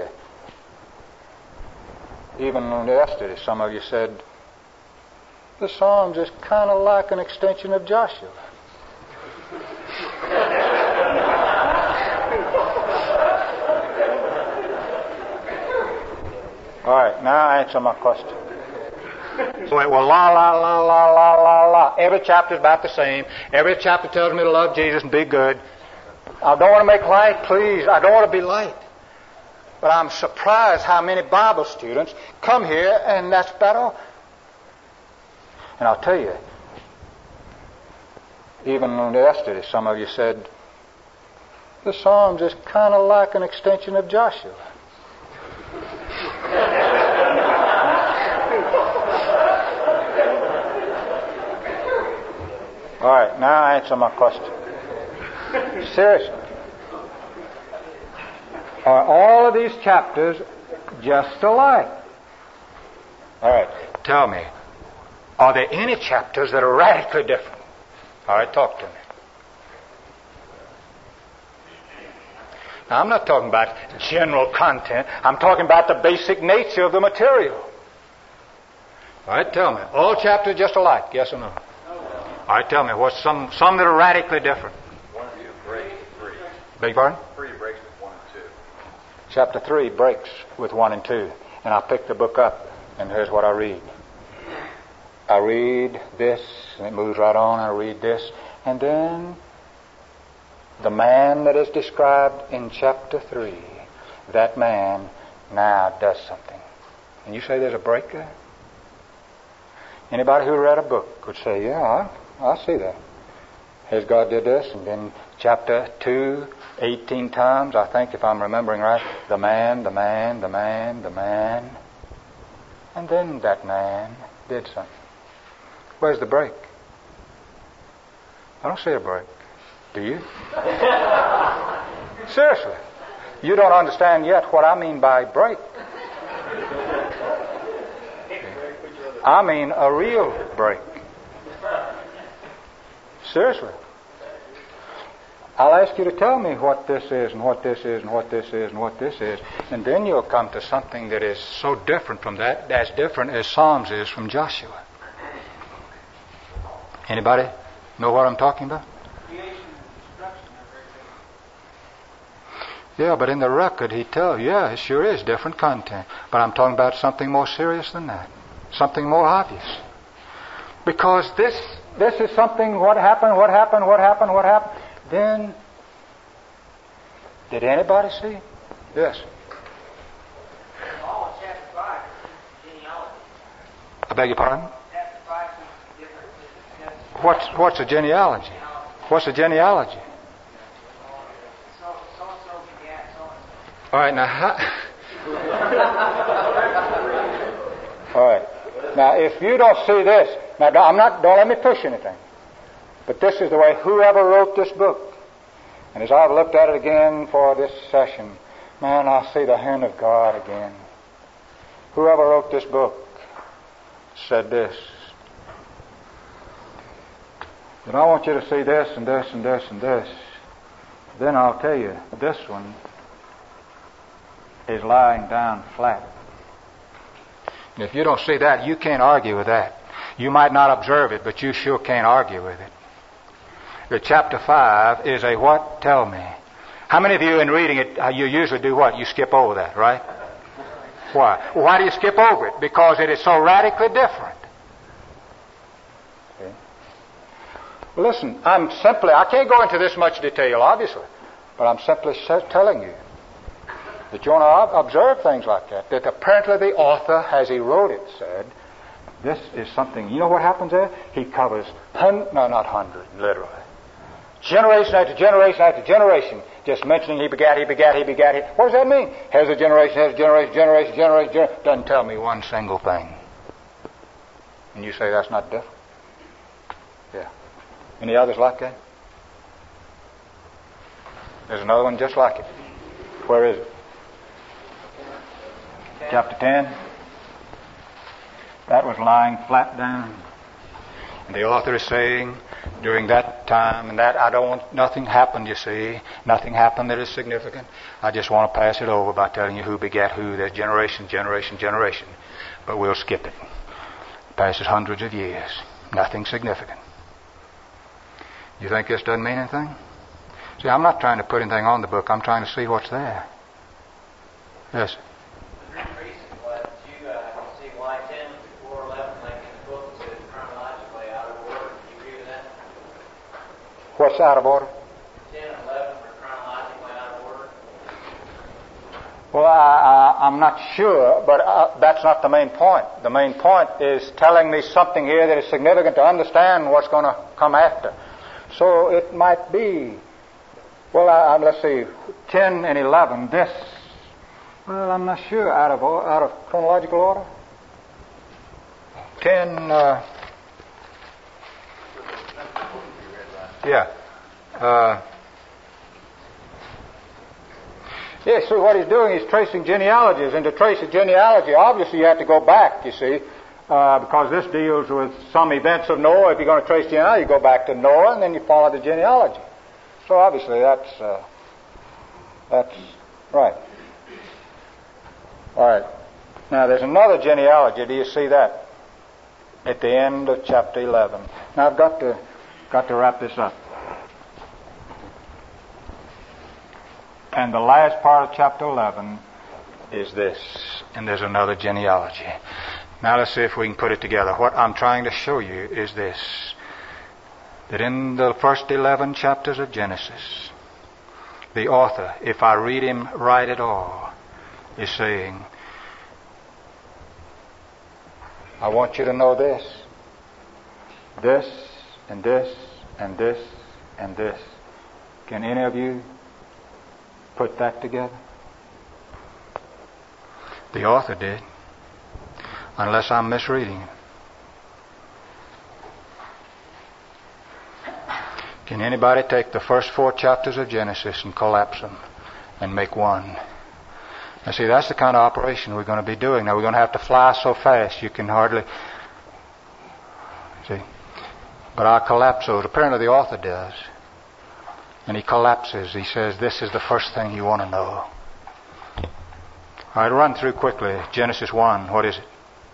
even yesterday, some of you said, the Psalms is kind of like an extension of Joshua. All right, now answer my question. So it will la, la, la, la, la, la, la. Every chapter is about the same. Every chapter tells me to love Jesus and be good. I don't want to make light, please. I don't want to be light. But I'm surprised how many Bible students come here and that's about all. And I'll tell you, even yesterday, some of you said, the Psalms is kind of like an extension of Joshua. All right, now answer my question. Seriously. Are all of these chapters just alike? All right, tell me. Are there any chapters that are radically different? All right, talk to me. Now, I'm not talking about general content. I'm talking about the basic nature of the material. All right, tell me. All chapters just alike, yes or no? All right, tell me. What's some some that are radically different? One and two breaks with three. Beg your pardon? Three breaks with one and two. Chapter three breaks with one and two. And I pick the book up, and here's what I read. I read this, and it moves right on. I read this, and then the man that is described in chapter three, that man now does something. And you say there's a break there? Anybody who read a book would say, yeah, I, I see that. Here's God did this, and then chapter two, eighteen times, I think, if I'm remembering right, the man, the man, the man, the man. And then that man did something. Where's the break? I don't see a break. Do you? Seriously. You don't understand yet what I mean by break. I mean a real break. Seriously. I'll ask you to tell me what this is and what this is and what this is and what this is. And then you'll come to something that is so different from that, as different as Psalms is from Joshua. Anybody know what I'm talking about? Creation and destruction are very Yeah, but in the record he tells, yeah, it sure is different content. But I'm talking about something more serious than that. Something more obvious. Because this this is something, what happened, what happened, what happened, what happened. Then, did anybody see? Yes. all of chapter five is genealogy. I beg your pardon? Chapter five is different. It's What's, what's a genealogy? What's a genealogy? so so and so begat so and so. All right, now, how... All right. Now, if you don't see this, now I'm not. Don't let me push anything. But this is the way whoever wrote this book. And as I've looked at it again for this session, man, I see the hand of God again. Whoever wrote this book said this. But I want you to see this and this and this and this. Then I'll tell you, this one is lying down flat. And if you don't see that, you can't argue with that. You might not observe it, but you sure can't argue with it. The chapter five is a what? Tell me. How many of you in reading it, uh, you usually do what? You skip over that, right? Why? Well, why do you skip over it? Because it is so radically different. Okay. Well, listen, I'm simply, I can't go into this much detail, obviously, but I'm simply telling you that you want to observe things like that. That apparently the author, as he wrote it, said, this is something. You know what happens there? He covers, hun- no, not hundred, literally. Generation after generation after generation, just mentioning he begat, he begat, he begat. He. What does that mean? Has a generation, has a generation, generation, generation, generation. Doesn't tell me one single thing. And you say that's not different? Yeah. Any others like that? There's another one just like it. Where is it? Chapter ten. That was lying flat down. And the author is saying, during that time, and that I don't want, nothing happened, you see. Nothing happened that is significant. I just want to pass it over by telling you who begat who. There's generation, generation, generation. But we'll skip it. Passes hundreds of years. Nothing significant. You think this doesn't mean anything? See, I'm not trying to put anything on the book. I'm trying to see what's there. Yes. The reason was you uh, see why ten before eleven, like in the book, it says chronologically out of order. Do you agree with that? What's out of order? ten and eleven were chronologically out of order. Well, I, I, I'm not sure, but uh, that's not the main point. The main point is telling me something here that is significant to understand what's going to come after. So it might be, well, I, I, let's see, ten and eleven, this, well, I'm not sure, out of out of chronological order. ten, uh, yeah. Uh, yeah, see, what he's doing is tracing genealogies, and to trace a genealogy, obviously you have to go back, you see. Uh, because this deals with some events of Noah. If you're going to trace genealogy, you go back to Noah and then you follow the genealogy. So obviously that's uh, that's right. All right. Now there's another genealogy. Do you see that? At the end of chapter eleven. Now I've got to got to wrap this up. And the last part of chapter eleven is this. And there's another genealogy. Now let's see if we can put it together. What I'm trying to show you is this. That in the first eleven chapters of Genesis, the author, if I read him right at all, is saying, I want you to know this. This and this and this and this. Can any of you put that together? The author did. Unless I'm misreading it. Can anybody take the first four chapters of Genesis and collapse them and make one? Now see, that's the kind of operation we're going to be doing. Now we're going to have to fly so fast you can hardly... See? But I'll collapse those. Apparently the author does. And he collapses. He says, this is the first thing you want to know. All right, run through quickly. Genesis one, what is it?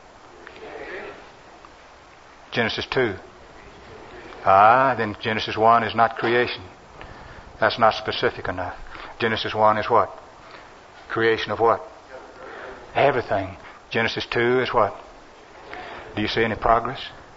Genesis two. Ah, then Genesis one is not creation. That's not specific enough. Genesis one is what? Creation of what? Everything. Genesis two is what? Do you see any progress?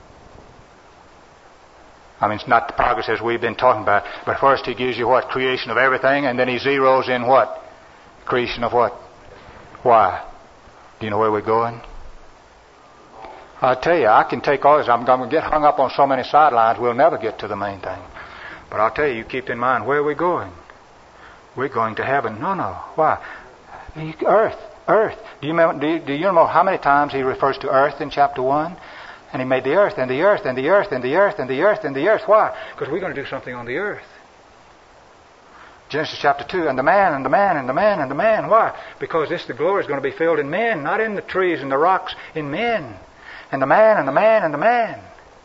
I mean, it's not the progress as we've been talking about, but first he gives you what? Creation of everything, and then he zeroes in what? Creation of what? Why? Do you know where we're going? I'll tell you, I can take all this. I'm going to get hung up on so many sidelines, we'll never get to the main thing. But I'll tell you, you keep in mind, where are we going? We're going to heaven. No, no. Why? Earth. Earth. Do you, remember, do you, do you know how many times he refers to earth in chapter one? And he made the earth, and the earth, and the earth, and the earth, and the earth, and the earth. Why? Because we're going to do something on the earth. Genesis chapter two, and the man, and the man, and the man, and the man. Why? Because this, the glory is going to be filled in men, not in the trees and the rocks, in men. And the man, and the man, and the man.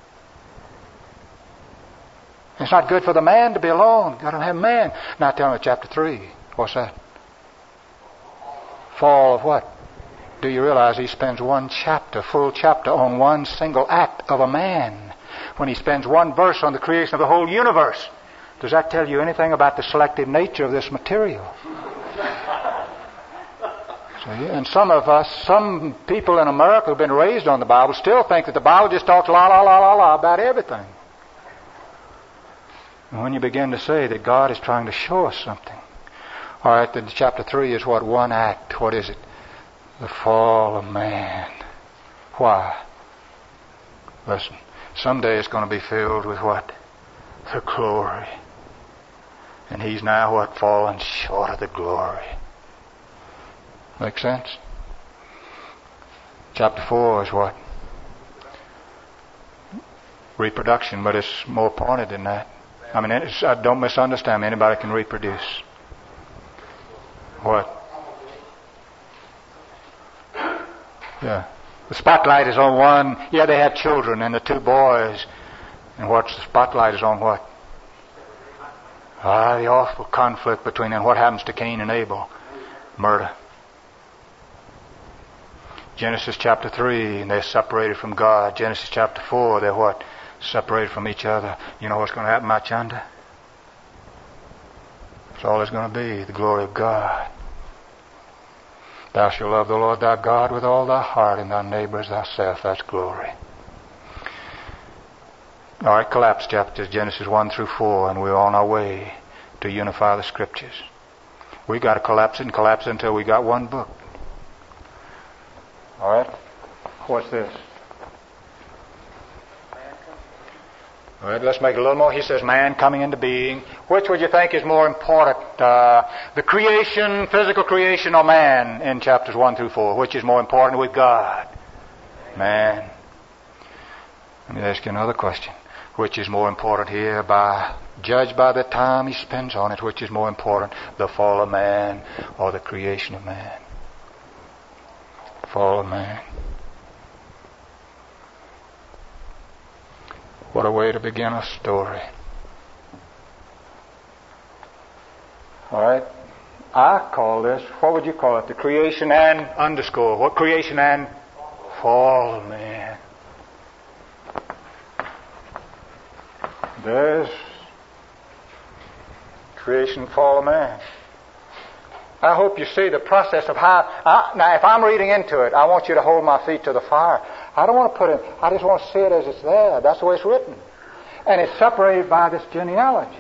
It's not good for the man to be alone. Got to have man. Now tell me chapter three. What's that? Fall of what? Do you realize he spends one chapter, full chapter, on one single act of a man, when he spends one verse on the creation of the whole universe? Does that tell you anything about the selective nature of this material? See? And some of us, some people in America who've been raised on the Bible still think that the Bible just talks la la la la la about everything. And when you begin to say that God is trying to show us something, All right, then chapter three is what? One act. What is it? The fall of man. Why? Listen, someday it's going to be filled with what? The glory. And he's now what? Fallen short of the glory. Make sense? Chapter four is what? Reproduction, but it's more pointed than that. I mean, it's, uh, don't misunderstand me. Anybody can reproduce. What? Yeah. The spotlight is on one. Yeah, they had children and the two boys. And what's the spotlight is on what? Ah, the awful conflict between them. What happens to Cain and Abel? Murder. Genesis chapter three, and they're separated from God. Genesis chapter four, they're what? Separated from each other. You know what's going to happen, my chanda? That's all there's going to be, the glory of God. Thou shalt love the Lord thy God with all thy heart, and thy neighbor as thyself. That's glory. All right, collapse chapters, Genesis one through four, and we're on our way to unify the Scriptures. We got to collapse it and collapse it until we got one book. All right? What's this? All right, let's make it a little more. He says, man coming into being. Which would you think is more important? Uh, the creation, physical creation, or man in chapters one through four? Which is more important with God? Man. Let me ask you another question. Which is more important here by, judged by the time he spends on it, which is more important, the fall of man or the creation of man? Fall of man. What a way to begin a story. All right. I call this, what would you call it? The creation and underscore. What? Creation and fall of man. There's creation, fall of man. I hope you see the process of how... I, now, if I'm reading into it, I want you to hold my feet to the fire. I don't want to put it... I just want to see it as it's there. That's the way it's written. And it's separated by this genealogy.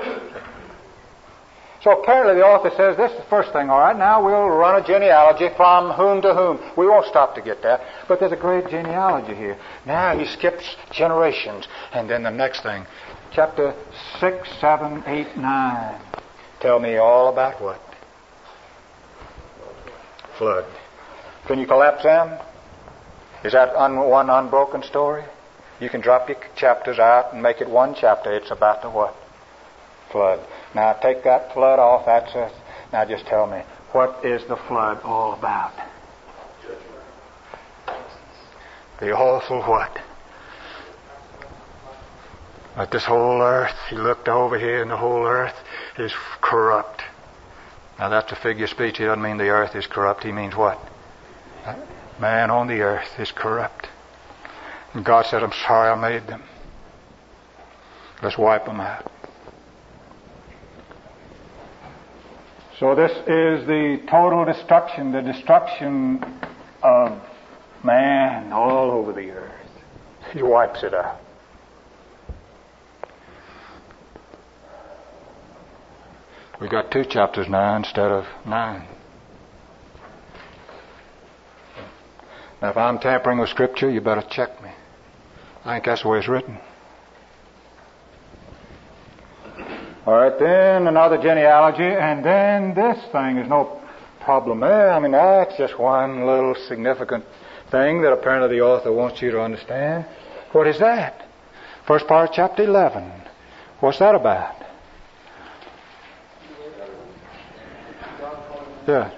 So apparently the author says this is the first thing. All right, now we'll run a genealogy from whom to whom. We won't stop to get that. But there's a great genealogy here. Now he skips generations. And then the next thing. Chapter six, seven, eight, nine. Tell me all about what? Flood. Can you collapse them? Is that un- one unbroken story? You can drop your chapters out and make it one chapter. It's about the what? Flood. Now take that flood off. That's it. Now just tell me, what is the flood all about? The awful what? At this whole earth, he looked over here and the whole earth is corrupt. Now that's a figure of speech. He doesn't mean the earth is corrupt. He means what? Man on the earth is corrupt. And God said, I'm sorry I made them. Let's wipe them out. So this is the total destruction, the destruction of man all over the earth. He wipes it out. We got two chapters now instead of nine. Now, if I'm tampering with Scripture, you better check me. I think that's the way it's written. All right, then another genealogy, and then this thing is no problem there. I mean, that's just one little significant thing that apparently the author wants you to understand. What is that? First part of chapter eleven. What's that about? Yeah.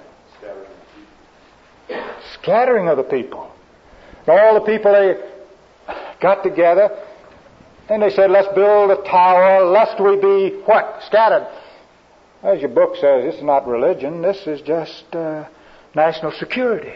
Scattering of the people. All the people, they got together and they said, let's build a tower lest we be what? Scattered. As your book says, this is not religion. This is just uh, national security.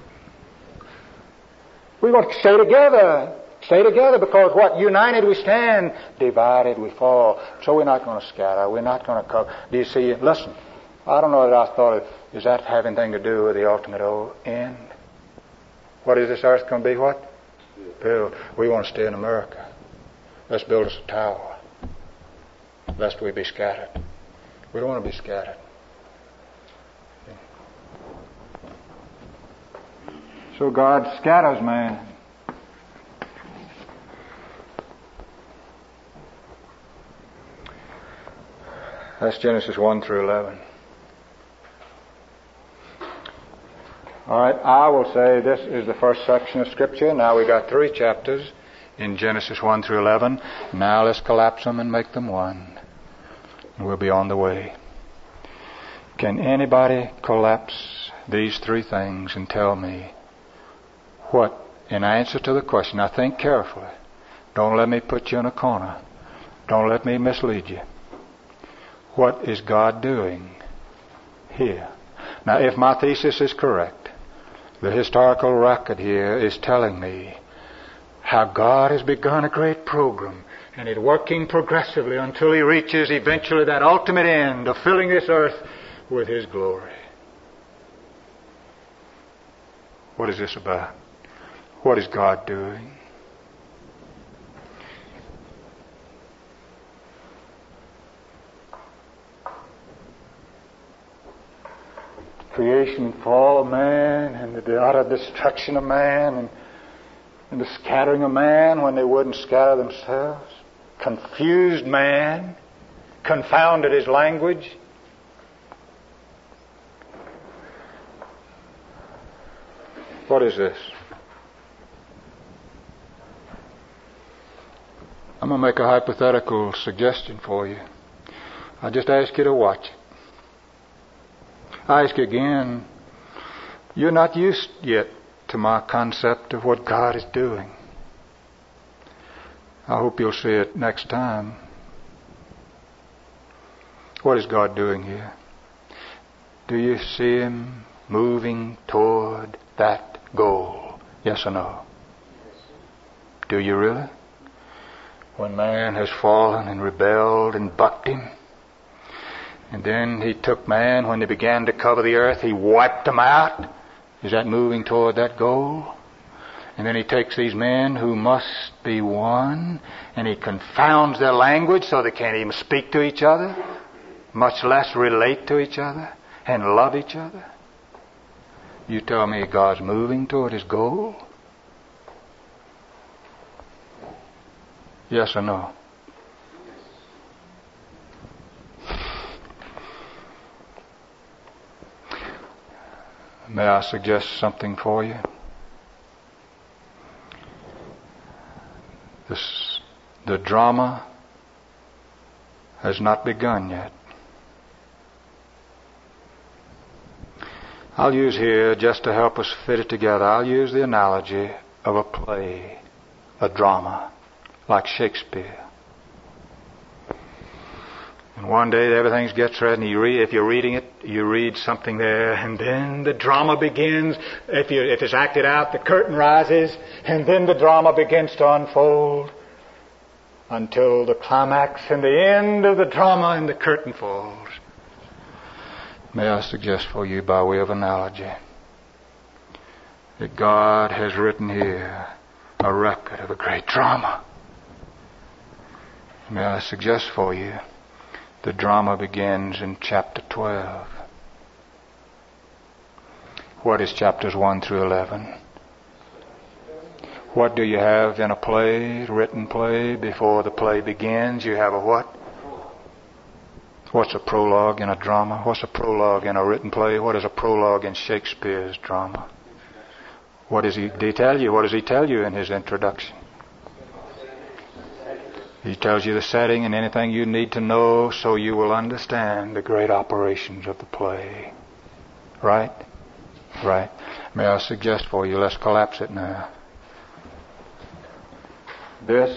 We want to stay together. Stay together because what? United we stand. Divided we fall. So we're not going to scatter. We're not going to cover. Do you see? Listen. I don't know that I thought of, does that have anything to do with the ultimate end? What is this earth going to be? What? Build. We want to stay in America. Let's build us a tower, lest we be scattered. We don't want to be scattered. So God scatters man. That's Genesis one through eleven. All right, I will say this is the first section of Scripture. Now we've got three chapters in Genesis one through eleven. Now let's collapse them and make them one. And we'll be on the way. Can anybody collapse these three things and tell me what, in answer to the question, now think carefully. Don't let me put you in a corner. Don't let me mislead you. What is God doing here? Now, if my thesis is correct, the historical record here is telling me how God has begun a great program and is working progressively until He reaches eventually that ultimate end of filling this earth with His glory. What is this about? What is God doing? Creation and fall of man, and the utter destruction of man, and, and the scattering of man when they wouldn't scatter themselves. Confused man, confounded his language. What is this? I'm going to make a hypothetical suggestion for you. I just ask you to watch it. I ask you again, you're not used yet to my concept of what God is doing. I hope you'll see it next time. What is God doing here? Do you see Him moving toward that goal? Yes or no? Do you really? When man has fallen and rebelled and bucked him, and then He took man, when they began to cover the earth, He wiped them out. Is that moving toward that goal? And then He takes these men who must be one, and He confounds their language so they can't even speak to each other, much less relate to each other and love each other. You tell me God's moving toward His goal? Yes or no? May I suggest something for you? This, the drama has not begun yet. I'll use here, just to help us fit it together, I'll use the analogy of a play, a drama, like Shakespeare. And one day everything gets ready, and you read, if you're reading it, you read something there, and then the drama begins. If, you, if it's acted out, the curtain rises, and then the drama begins to unfold until the climax and the end of the drama, and the curtain falls. May I suggest for you, by way of analogy, that God has written here a record of a great drama. May I suggest for you, the drama begins in chapter twelve. What is chapters one through eleven? What do you have in a play, written play, before the play begins? You have a what? What's a prologue in a drama? What's a prologue in a written play? What is a prologue in Shakespeare's drama? What does he, did he tell you? What does he tell you in his introduction? He tells you the setting and anything you need to know so you will understand the great operations of the play. Right? Right. May I suggest for you, let's collapse it now. This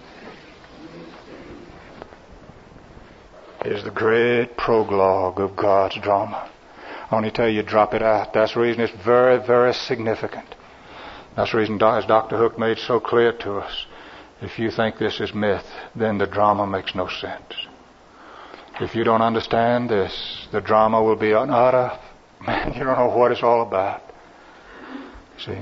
is the great prologue of God's drama. I only tell you, drop it out. That's the reason it's very, very significant. That's the reason, as Doctor Hook made so clear to us, if you think this is myth, then the drama makes no sense. If you don't understand this, the drama will be an utter, man, you don't know what it's all about. See,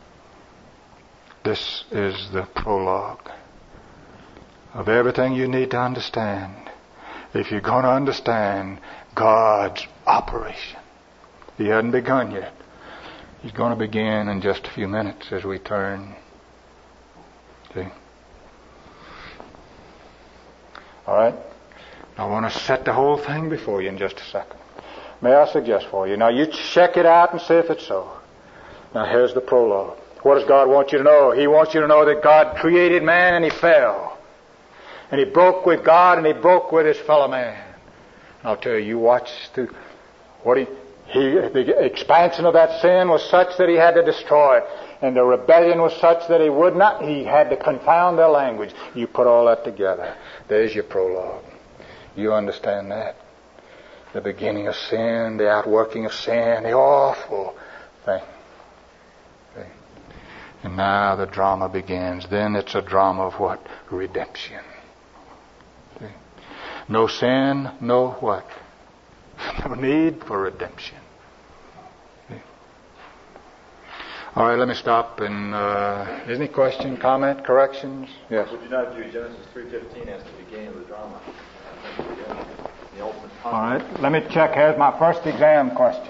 this is the prologue of everything you need to understand if you're going to understand God's operation. He hadn't begun yet. He's going to begin in just a few minutes as we turn. See? All right? I want to set the whole thing before you in just a second. May I suggest for you? Now you check it out and see if it's so. Now here's the prologue. What does God want you to know? He wants you to know that God created man and he fell. And he broke with God and he broke with his fellow man. And I'll tell you, you watch through what he, he, the expansion of that sin was such that he had to destroy it. And the rebellion was such that he would not, he had to confound their language. You put all that together. There's your prologue. You understand that? The beginning of sin, the outworking of sin, the awful thing. See? And now the drama begins. Then it's a drama of what? Redemption. See? No sin, no what? No need for redemption. See? All right, let me stop. And uh, is any question, comment, corrections? Yes. Would you not view Genesis three fifteen as the beginning of the drama? The ultimate All right, let me check. Here's my first exam question.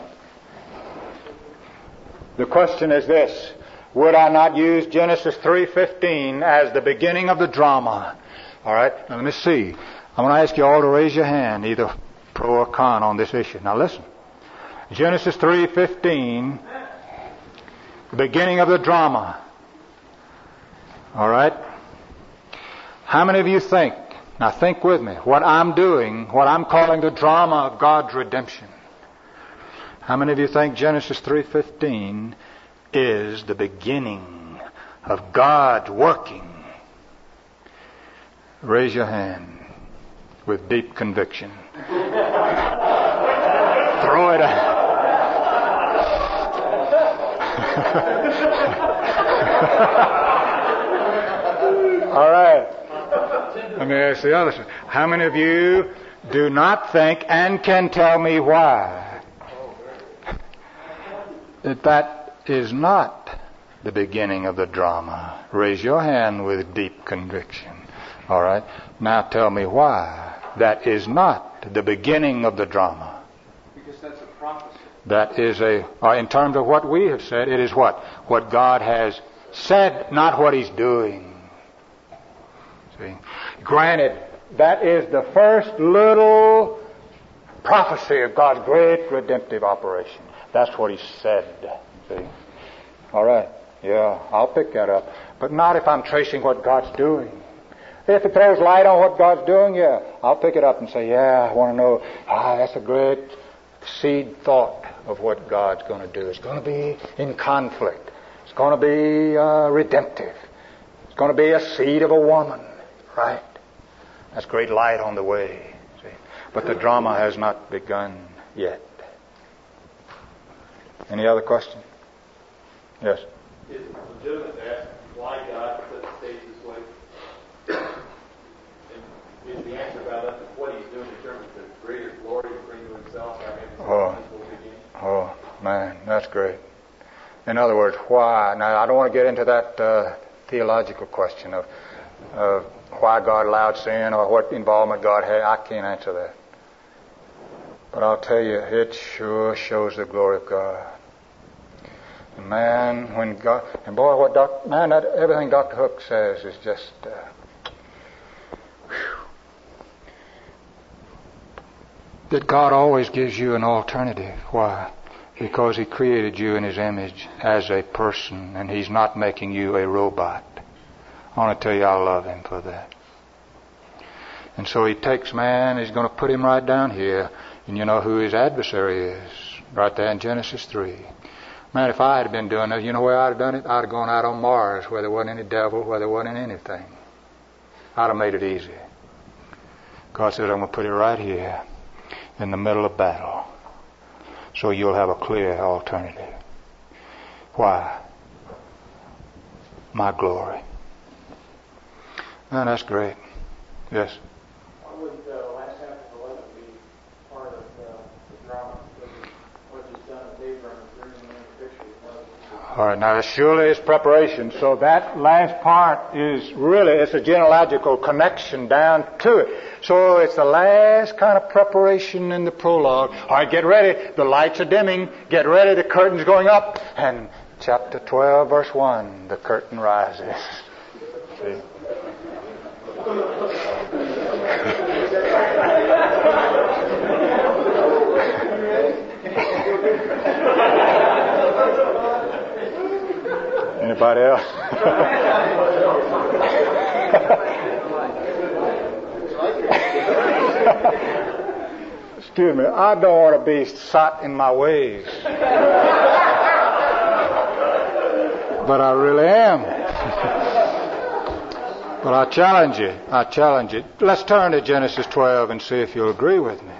The question is this: would I not use Genesis three fifteen as the beginning of the drama? All right, now let me see. I want to ask you all to raise your hand, either pro or con on this issue. Now listen. Genesis three fifteen, the beginning of the drama. All right? How many of you think, now think with me, what I'm doing, what I'm calling the drama of God's redemption. How many of you think Genesis three fifteen is the beginning of God's working? Raise your hand with deep conviction. Throw it out. All right. Let me ask the others. How many of you do not think and can tell me why that that is not the beginning of the drama? Raise your hand with deep conviction. All right. Now tell me why that is not the beginning of the drama. Because that's a prophecy. That is a, uh, in terms of what we have said, it is what? What God has said, not what He's doing. See? Granted, that is the first little prophecy of God's great redemptive operation. That's what He said. See? All right. Yeah, I'll pick that up. But not if I'm tracing what God's doing. If it throws light on what God's doing, yeah, I'll pick it up and say, yeah, I want to know. Ah, that's a great seed thought of what God's going to do. It's going to be in conflict. It's going to be uh, redemptive. It's going to be a seed of a woman. Right? That's great light on the way. See? But the drama has not begun yet. Any other question? Yes? Is it legitimate to ask why God set the stage this way? And is the answer about that what He's doing in terms of the greater glory to bring to Himself? I mean, oh, oh, man, that's great. In other words, why? Now, I don't want to get into that uh, theological question of, of why God allowed sin or what involvement God had. I can't answer that. But I'll tell you, it sure shows the glory of God. And man, when God, and boy, what Doc, man, that, everything Doctor Hook says is just, uh, that God always gives you an alternative. Why? Because He created you in His image as a person, and He's not making you a robot. I want to tell you I love Him for that. And so He takes man, He's going to put him right down here, and you know who his adversary is? Right there in Genesis three. Man, if I had been doing that, you know where I'd have done it? I'd have gone out on Mars where there wasn't any devil, where there wasn't anything. I'd have made it easy. God says, I'm going to put it right here in the middle of battle so you'll have a clear alternative. Why? My glory. Man, that's great. Yes? Why wouldn't the uh, last half of eleven be part of uh, the drama? Because what He's done with Abraham is bringing him into the picture. All right, now surely is preparation. So that last part is really, it's a genealogical connection down to it. So it's the last kind of preparation in the prologue. All right, get ready. The lights are dimming. Get ready. The curtain's going up. And chapter twelve, verse one, the curtain rises. See? Anybody else? Excuse me, I don't want to be set in my ways. But I really am. But I challenge you. I challenge you. Let's turn to Genesis twelve and see if you'll agree with me.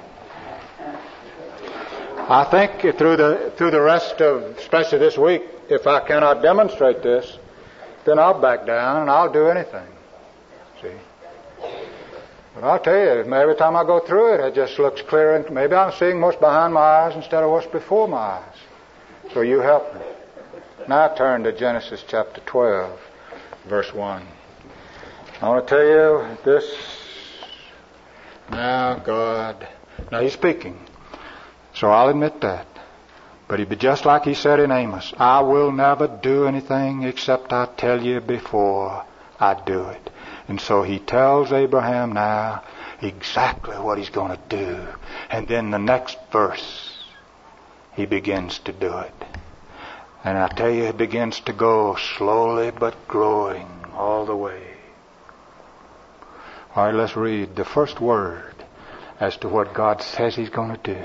I think through the through the rest of, especially this week, if I cannot demonstrate this, then I'll back down and I'll do anything. See? But I'll tell you, every time I go through it, it just looks clear. And maybe I'm seeing what's behind my eyes instead of what's before my eyes. So you help me. Now turn to Genesis chapter twelve, verse one. I want to tell you this. Now God, now He's speaking. So I'll admit that. But he'd be just like he said in Amos, I will never do anything except I tell you before I do it. And so he tells Abraham now exactly what he's going to do. And then the next verse, he begins to do it. And I tell you, it begins to go slowly but growing all the way. All right, let's read the first word as to what God says he's going to do.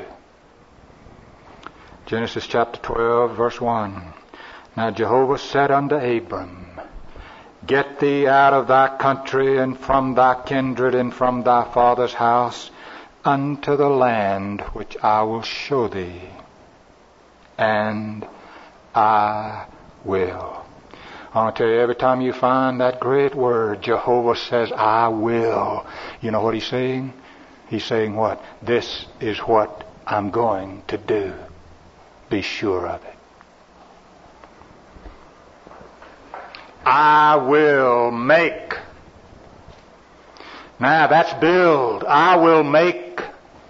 Genesis chapter twelve, verse one. Now Jehovah said unto Abram, Get thee out of thy country and from thy kindred and from thy father's house unto the land which I will show thee. And I will. I want to tell you, every time you find that great word, Jehovah says, I will. You know what he's saying? He's saying what? This is what I'm going to do. Be sure of it. I will make. Now that's build. I will make.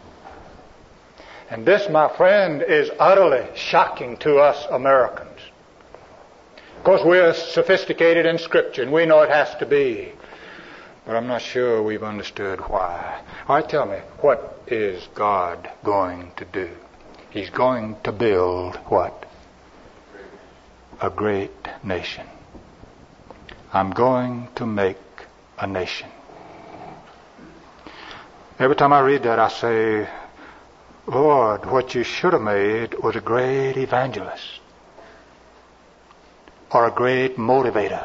And this, my friend, is utterly shocking to us Americans. Of course, we're sophisticated in Scripture, and we know it has to be. But I'm not sure we've understood why. All right, tell me, what is God going to do? He's going to build what? A great nation. I'm going to make a nation. Every time I read that, I say, Lord, what you should have made was a great evangelist or a great motivator.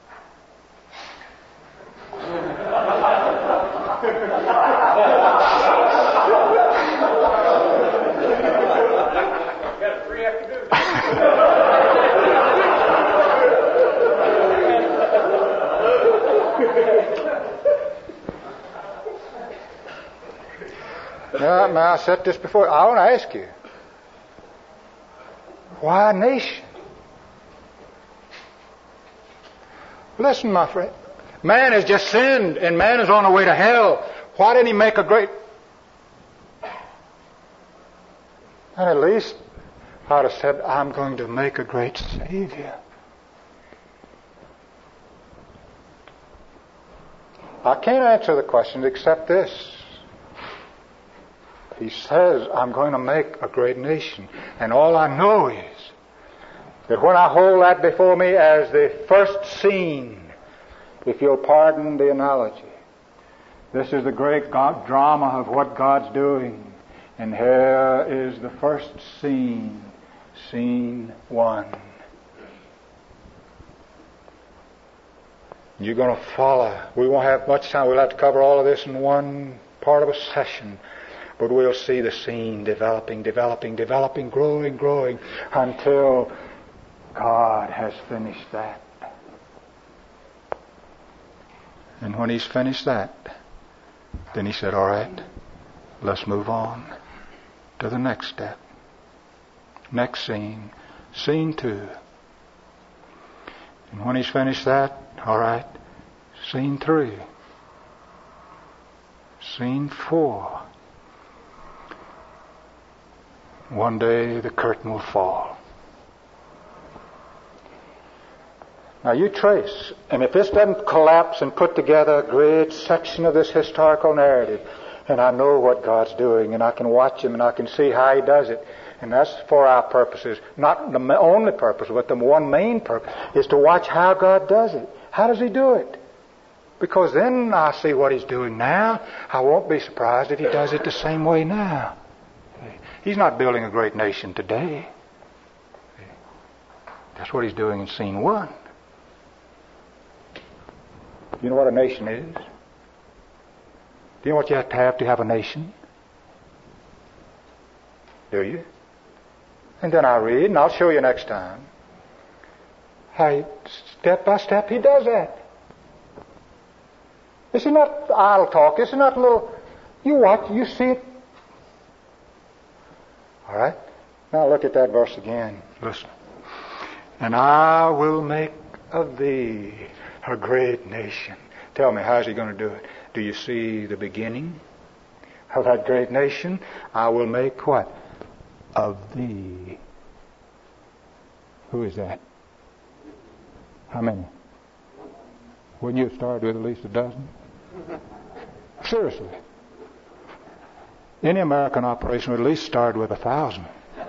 Now, now, I said this before. I want to ask you, why a nation? Listen, my friend. Man has just sinned, and man is on the way to hell. Why didn't he make a great... And at least I'd have said, I'm going to make a great Savior. I can't answer the question except this. He says, I'm going to make a great nation. And all I know is that when I hold that before me as the first scene, if you'll pardon the analogy, this is the great God drama of what God's doing. And here is the first scene, scene one. You're going to follow. We won't have much time. We'll have to cover all of this in one part of a session. But we'll see the scene developing, developing, developing, growing, growing, until God has finished that. And when He's finished that, then He said, all right, let's move on to the next step. Next scene, scene two. And when he's finished that, all right, scene three. Scene four. One day the curtain will fall. Now you trace, and if this doesn't collapse and put together a great section of this historical narrative, and I know what God's doing, and I can watch Him, and I can see how He does it, and that's for our purposes, not the only purpose, but the one main purpose, is to watch how God does it. How does He do it? Because then I see what He's doing now. I won't be surprised if He does it the same way now. He's not building a great nation today. That's what He's doing in scene one. You know what a nation is? Do you know what you have to have to have a nation? Do you? And then I read, and I'll show you next time, how he, step by step He does that. This is not idle talk. This is not a little... You watch, you see it. All right? Now look at that verse again. Listen. And I will make of thee a great nation. Tell me, how's He going to do it? Do you see the beginning of that great nation? I will make what? Of thee. Who is that? How many? Wouldn't you have started with at least a dozen? Seriously. Any American operation would at least start with a thousand.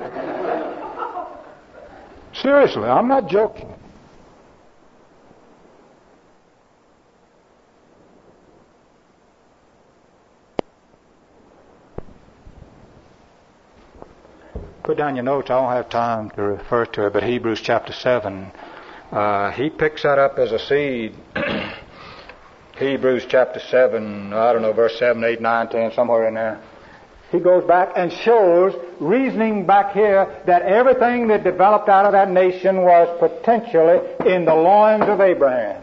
Seriously, I'm not joking. Put down your notes. I don't have time to refer to it, but Hebrews chapter seven, uh, he picks that up as a seed. Hebrews chapter seven, I don't know, verse seven, eight, nine, ten, somewhere in there. He goes back and shows, reasoning back here, that everything that developed out of that nation was potentially in the loins of Abraham.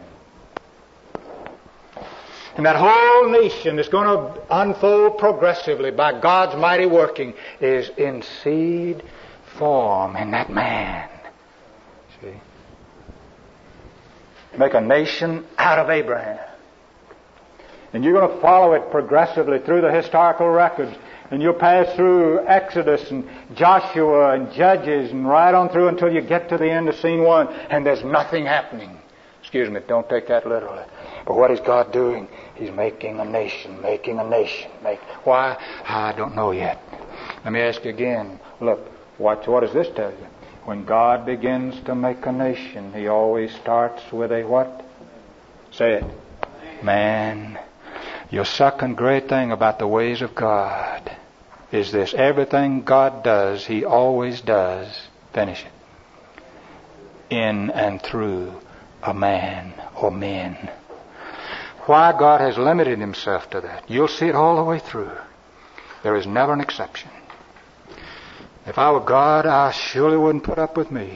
And that whole nation is going to unfold progressively by God's mighty working is in seed form in that man. See? Make a nation out of Abraham. And you're going to follow it progressively through the historical records. And you'll pass through Exodus and Joshua and Judges and right on through until you get to the end of scene one. And there's nothing happening. Excuse me, don't take that literally. But what is God doing? He's making a nation, making a nation. Make, why? I don't know yet. Let me ask you again. Look, watch, what does this tell you? When God begins to make a nation, He always starts with a what? Say it. Man. Your second great thing about the ways of God is this. Everything God does, He always does, finish it, in and through a man or men. Why God has limited Himself to that, you'll see it all the way through. There is never an exception. If I were God, I surely wouldn't put up with me.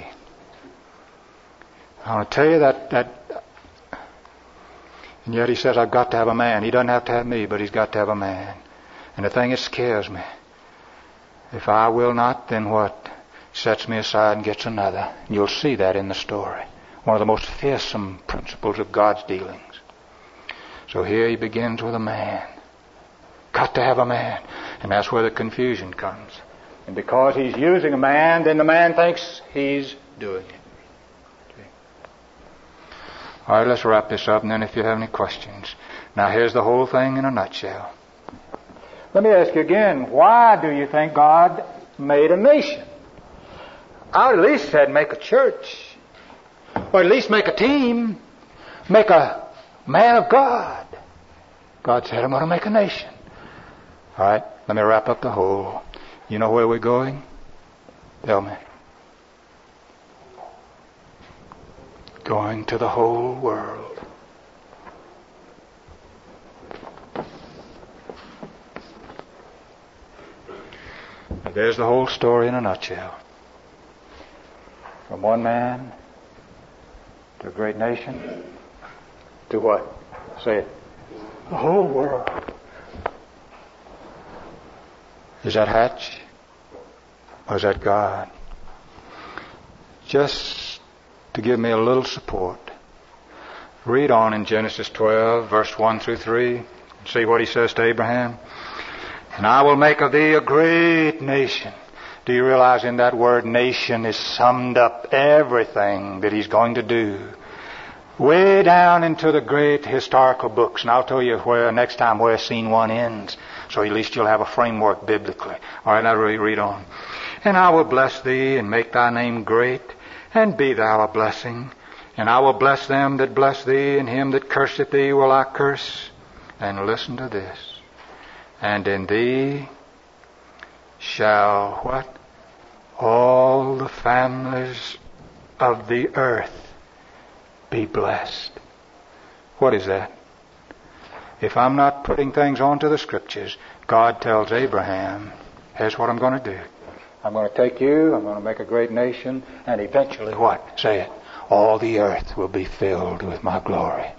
I want to tell you that, that and yet He says, I've got to have a man. He doesn't have to have me, but He's got to have a man. And the thing that scares me, if I will not, then what? Sets me aside and gets another. And you'll see that in the story. One of the most fearsome principles of God's dealings. So here He begins with a man. Got to have a man. And that's where the confusion comes. And because He's using a man, then the man thinks He's doing it. All right, let's wrap this up, and then if you have any questions. Now, here's the whole thing in a nutshell. Let me ask you again, why do you think God made a nation? I would at least said make a church. Or at least make a team. Make a man of God. God said, I'm going to make a nation. All right, let me wrap up the whole. You know where we're going? Tell me. Going to the whole world. Now, there's the whole story in a nutshell. From one man to a great nation to what? Say it. The whole world. Is that Hatch? Or is that God? Just to give me a little support. Read on in Genesis twelve, verse one through three. See what he says to Abraham. And I will make of thee a great nation. Do you realize in that word nation is summed up everything that he's going to do? Way down into the great historical books. And I'll tell you where next time where scene one ends. So at least you'll have a framework biblically. All right, now read on. And I will bless thee and make thy name great, and be thou a blessing. And I will bless them that bless thee, and him that curseth thee will I curse. And listen to this. And in thee shall what? All the families of the earth be blessed. What is that? If I'm not putting things onto the Scriptures, God tells Abraham, here's what I'm going to do. I'm going to take you, I'm going to make a great nation, and eventually what? Say it. All the earth will be filled with my glory.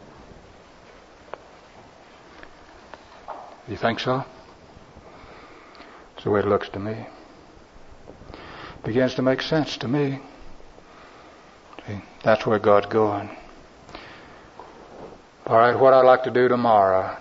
You think so? That's the way it looks to me. Begins to make sense to me. See, that's where God's going. All right, what I'd like to do tomorrow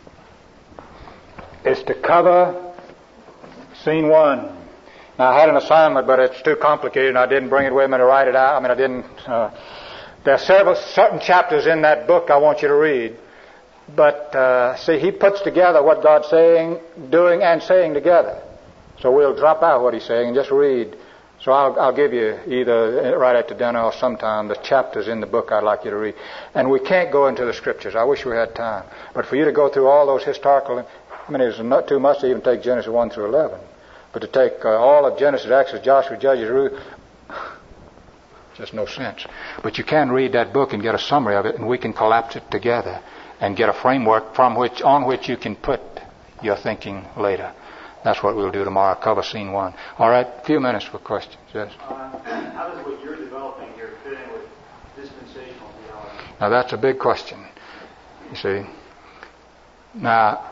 is to cover scene one. Now, I had an assignment, but it's too complicated, and I didn't bring it with me to write it out. I mean, I didn't... Uh, there are several certain chapters in that book I want you to read. But, uh, see, he puts together what God's saying, doing, and saying together. So we'll drop out what he's saying and just read. So I'll, I'll give you either right after dinner or sometime the chapters in the book I'd like you to read. And we can't go into the Scriptures. I wish we had time. But for you to go through all those historical... I mean, it's not too much to even take Genesis one through eleven. But to take uh, all of Genesis, Exodus, Joshua, Judges, Ruth... just no sense. But you can read that book and get a summary of it, and we can collapse it together and get a framework from which on which you can put your thinking later. That's what we'll do tomorrow, cover scene one. All right, a few minutes for questions. Yes? Uh, how does what you're developing here fit in with dispensational theology? Now, that's a big question, you see. Now,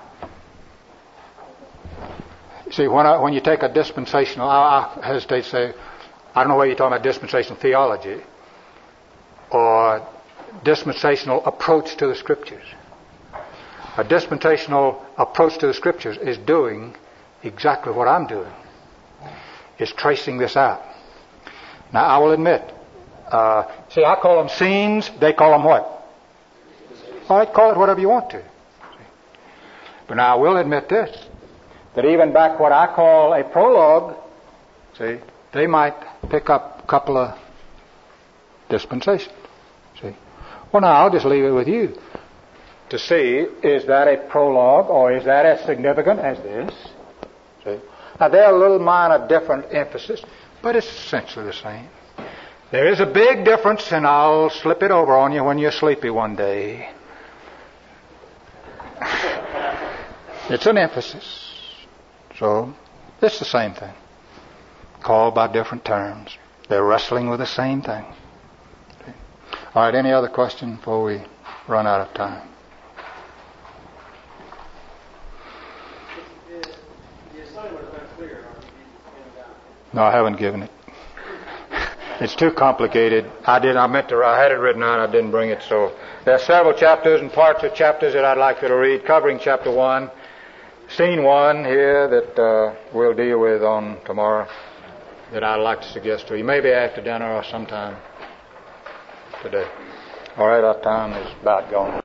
see, when, I, when you take a dispensational, I, I hesitate to say, I don't know whether you're talking about dispensational theology or dispensational approach to the Scriptures. A dispensational approach to the Scriptures is doing exactly what I'm doing. Is tracing this out. Now, I will admit, uh, see, I call them scenes, they call them what? All right, call it whatever you want to. But now I will admit this, that even back what I call a prologue, see, they might pick up a couple of dispensations. See? Well, now, I'll just leave it with you to see, is that a prologue or is that as significant as this? See? Now, there are a little minor different emphasis, but it's essentially the same. There is a big difference, and I'll slip it over on you when you're sleepy one day. It's an emphasis. So, it's the same thing. Called by different terms. They're wrestling with the same thing. Okay. All right, any other question before we run out of time? The assignment is not clear. No, I haven't given it. It's too complicated. I did. I meant to. I had it written out. I didn't bring it. So there are several chapters and parts of chapters that I'd like you to read, covering chapter one, scene one here that uh, we'll deal with on tomorrow. That I'd like to suggest to you, maybe after dinner or sometime today. All right, our time is about gone.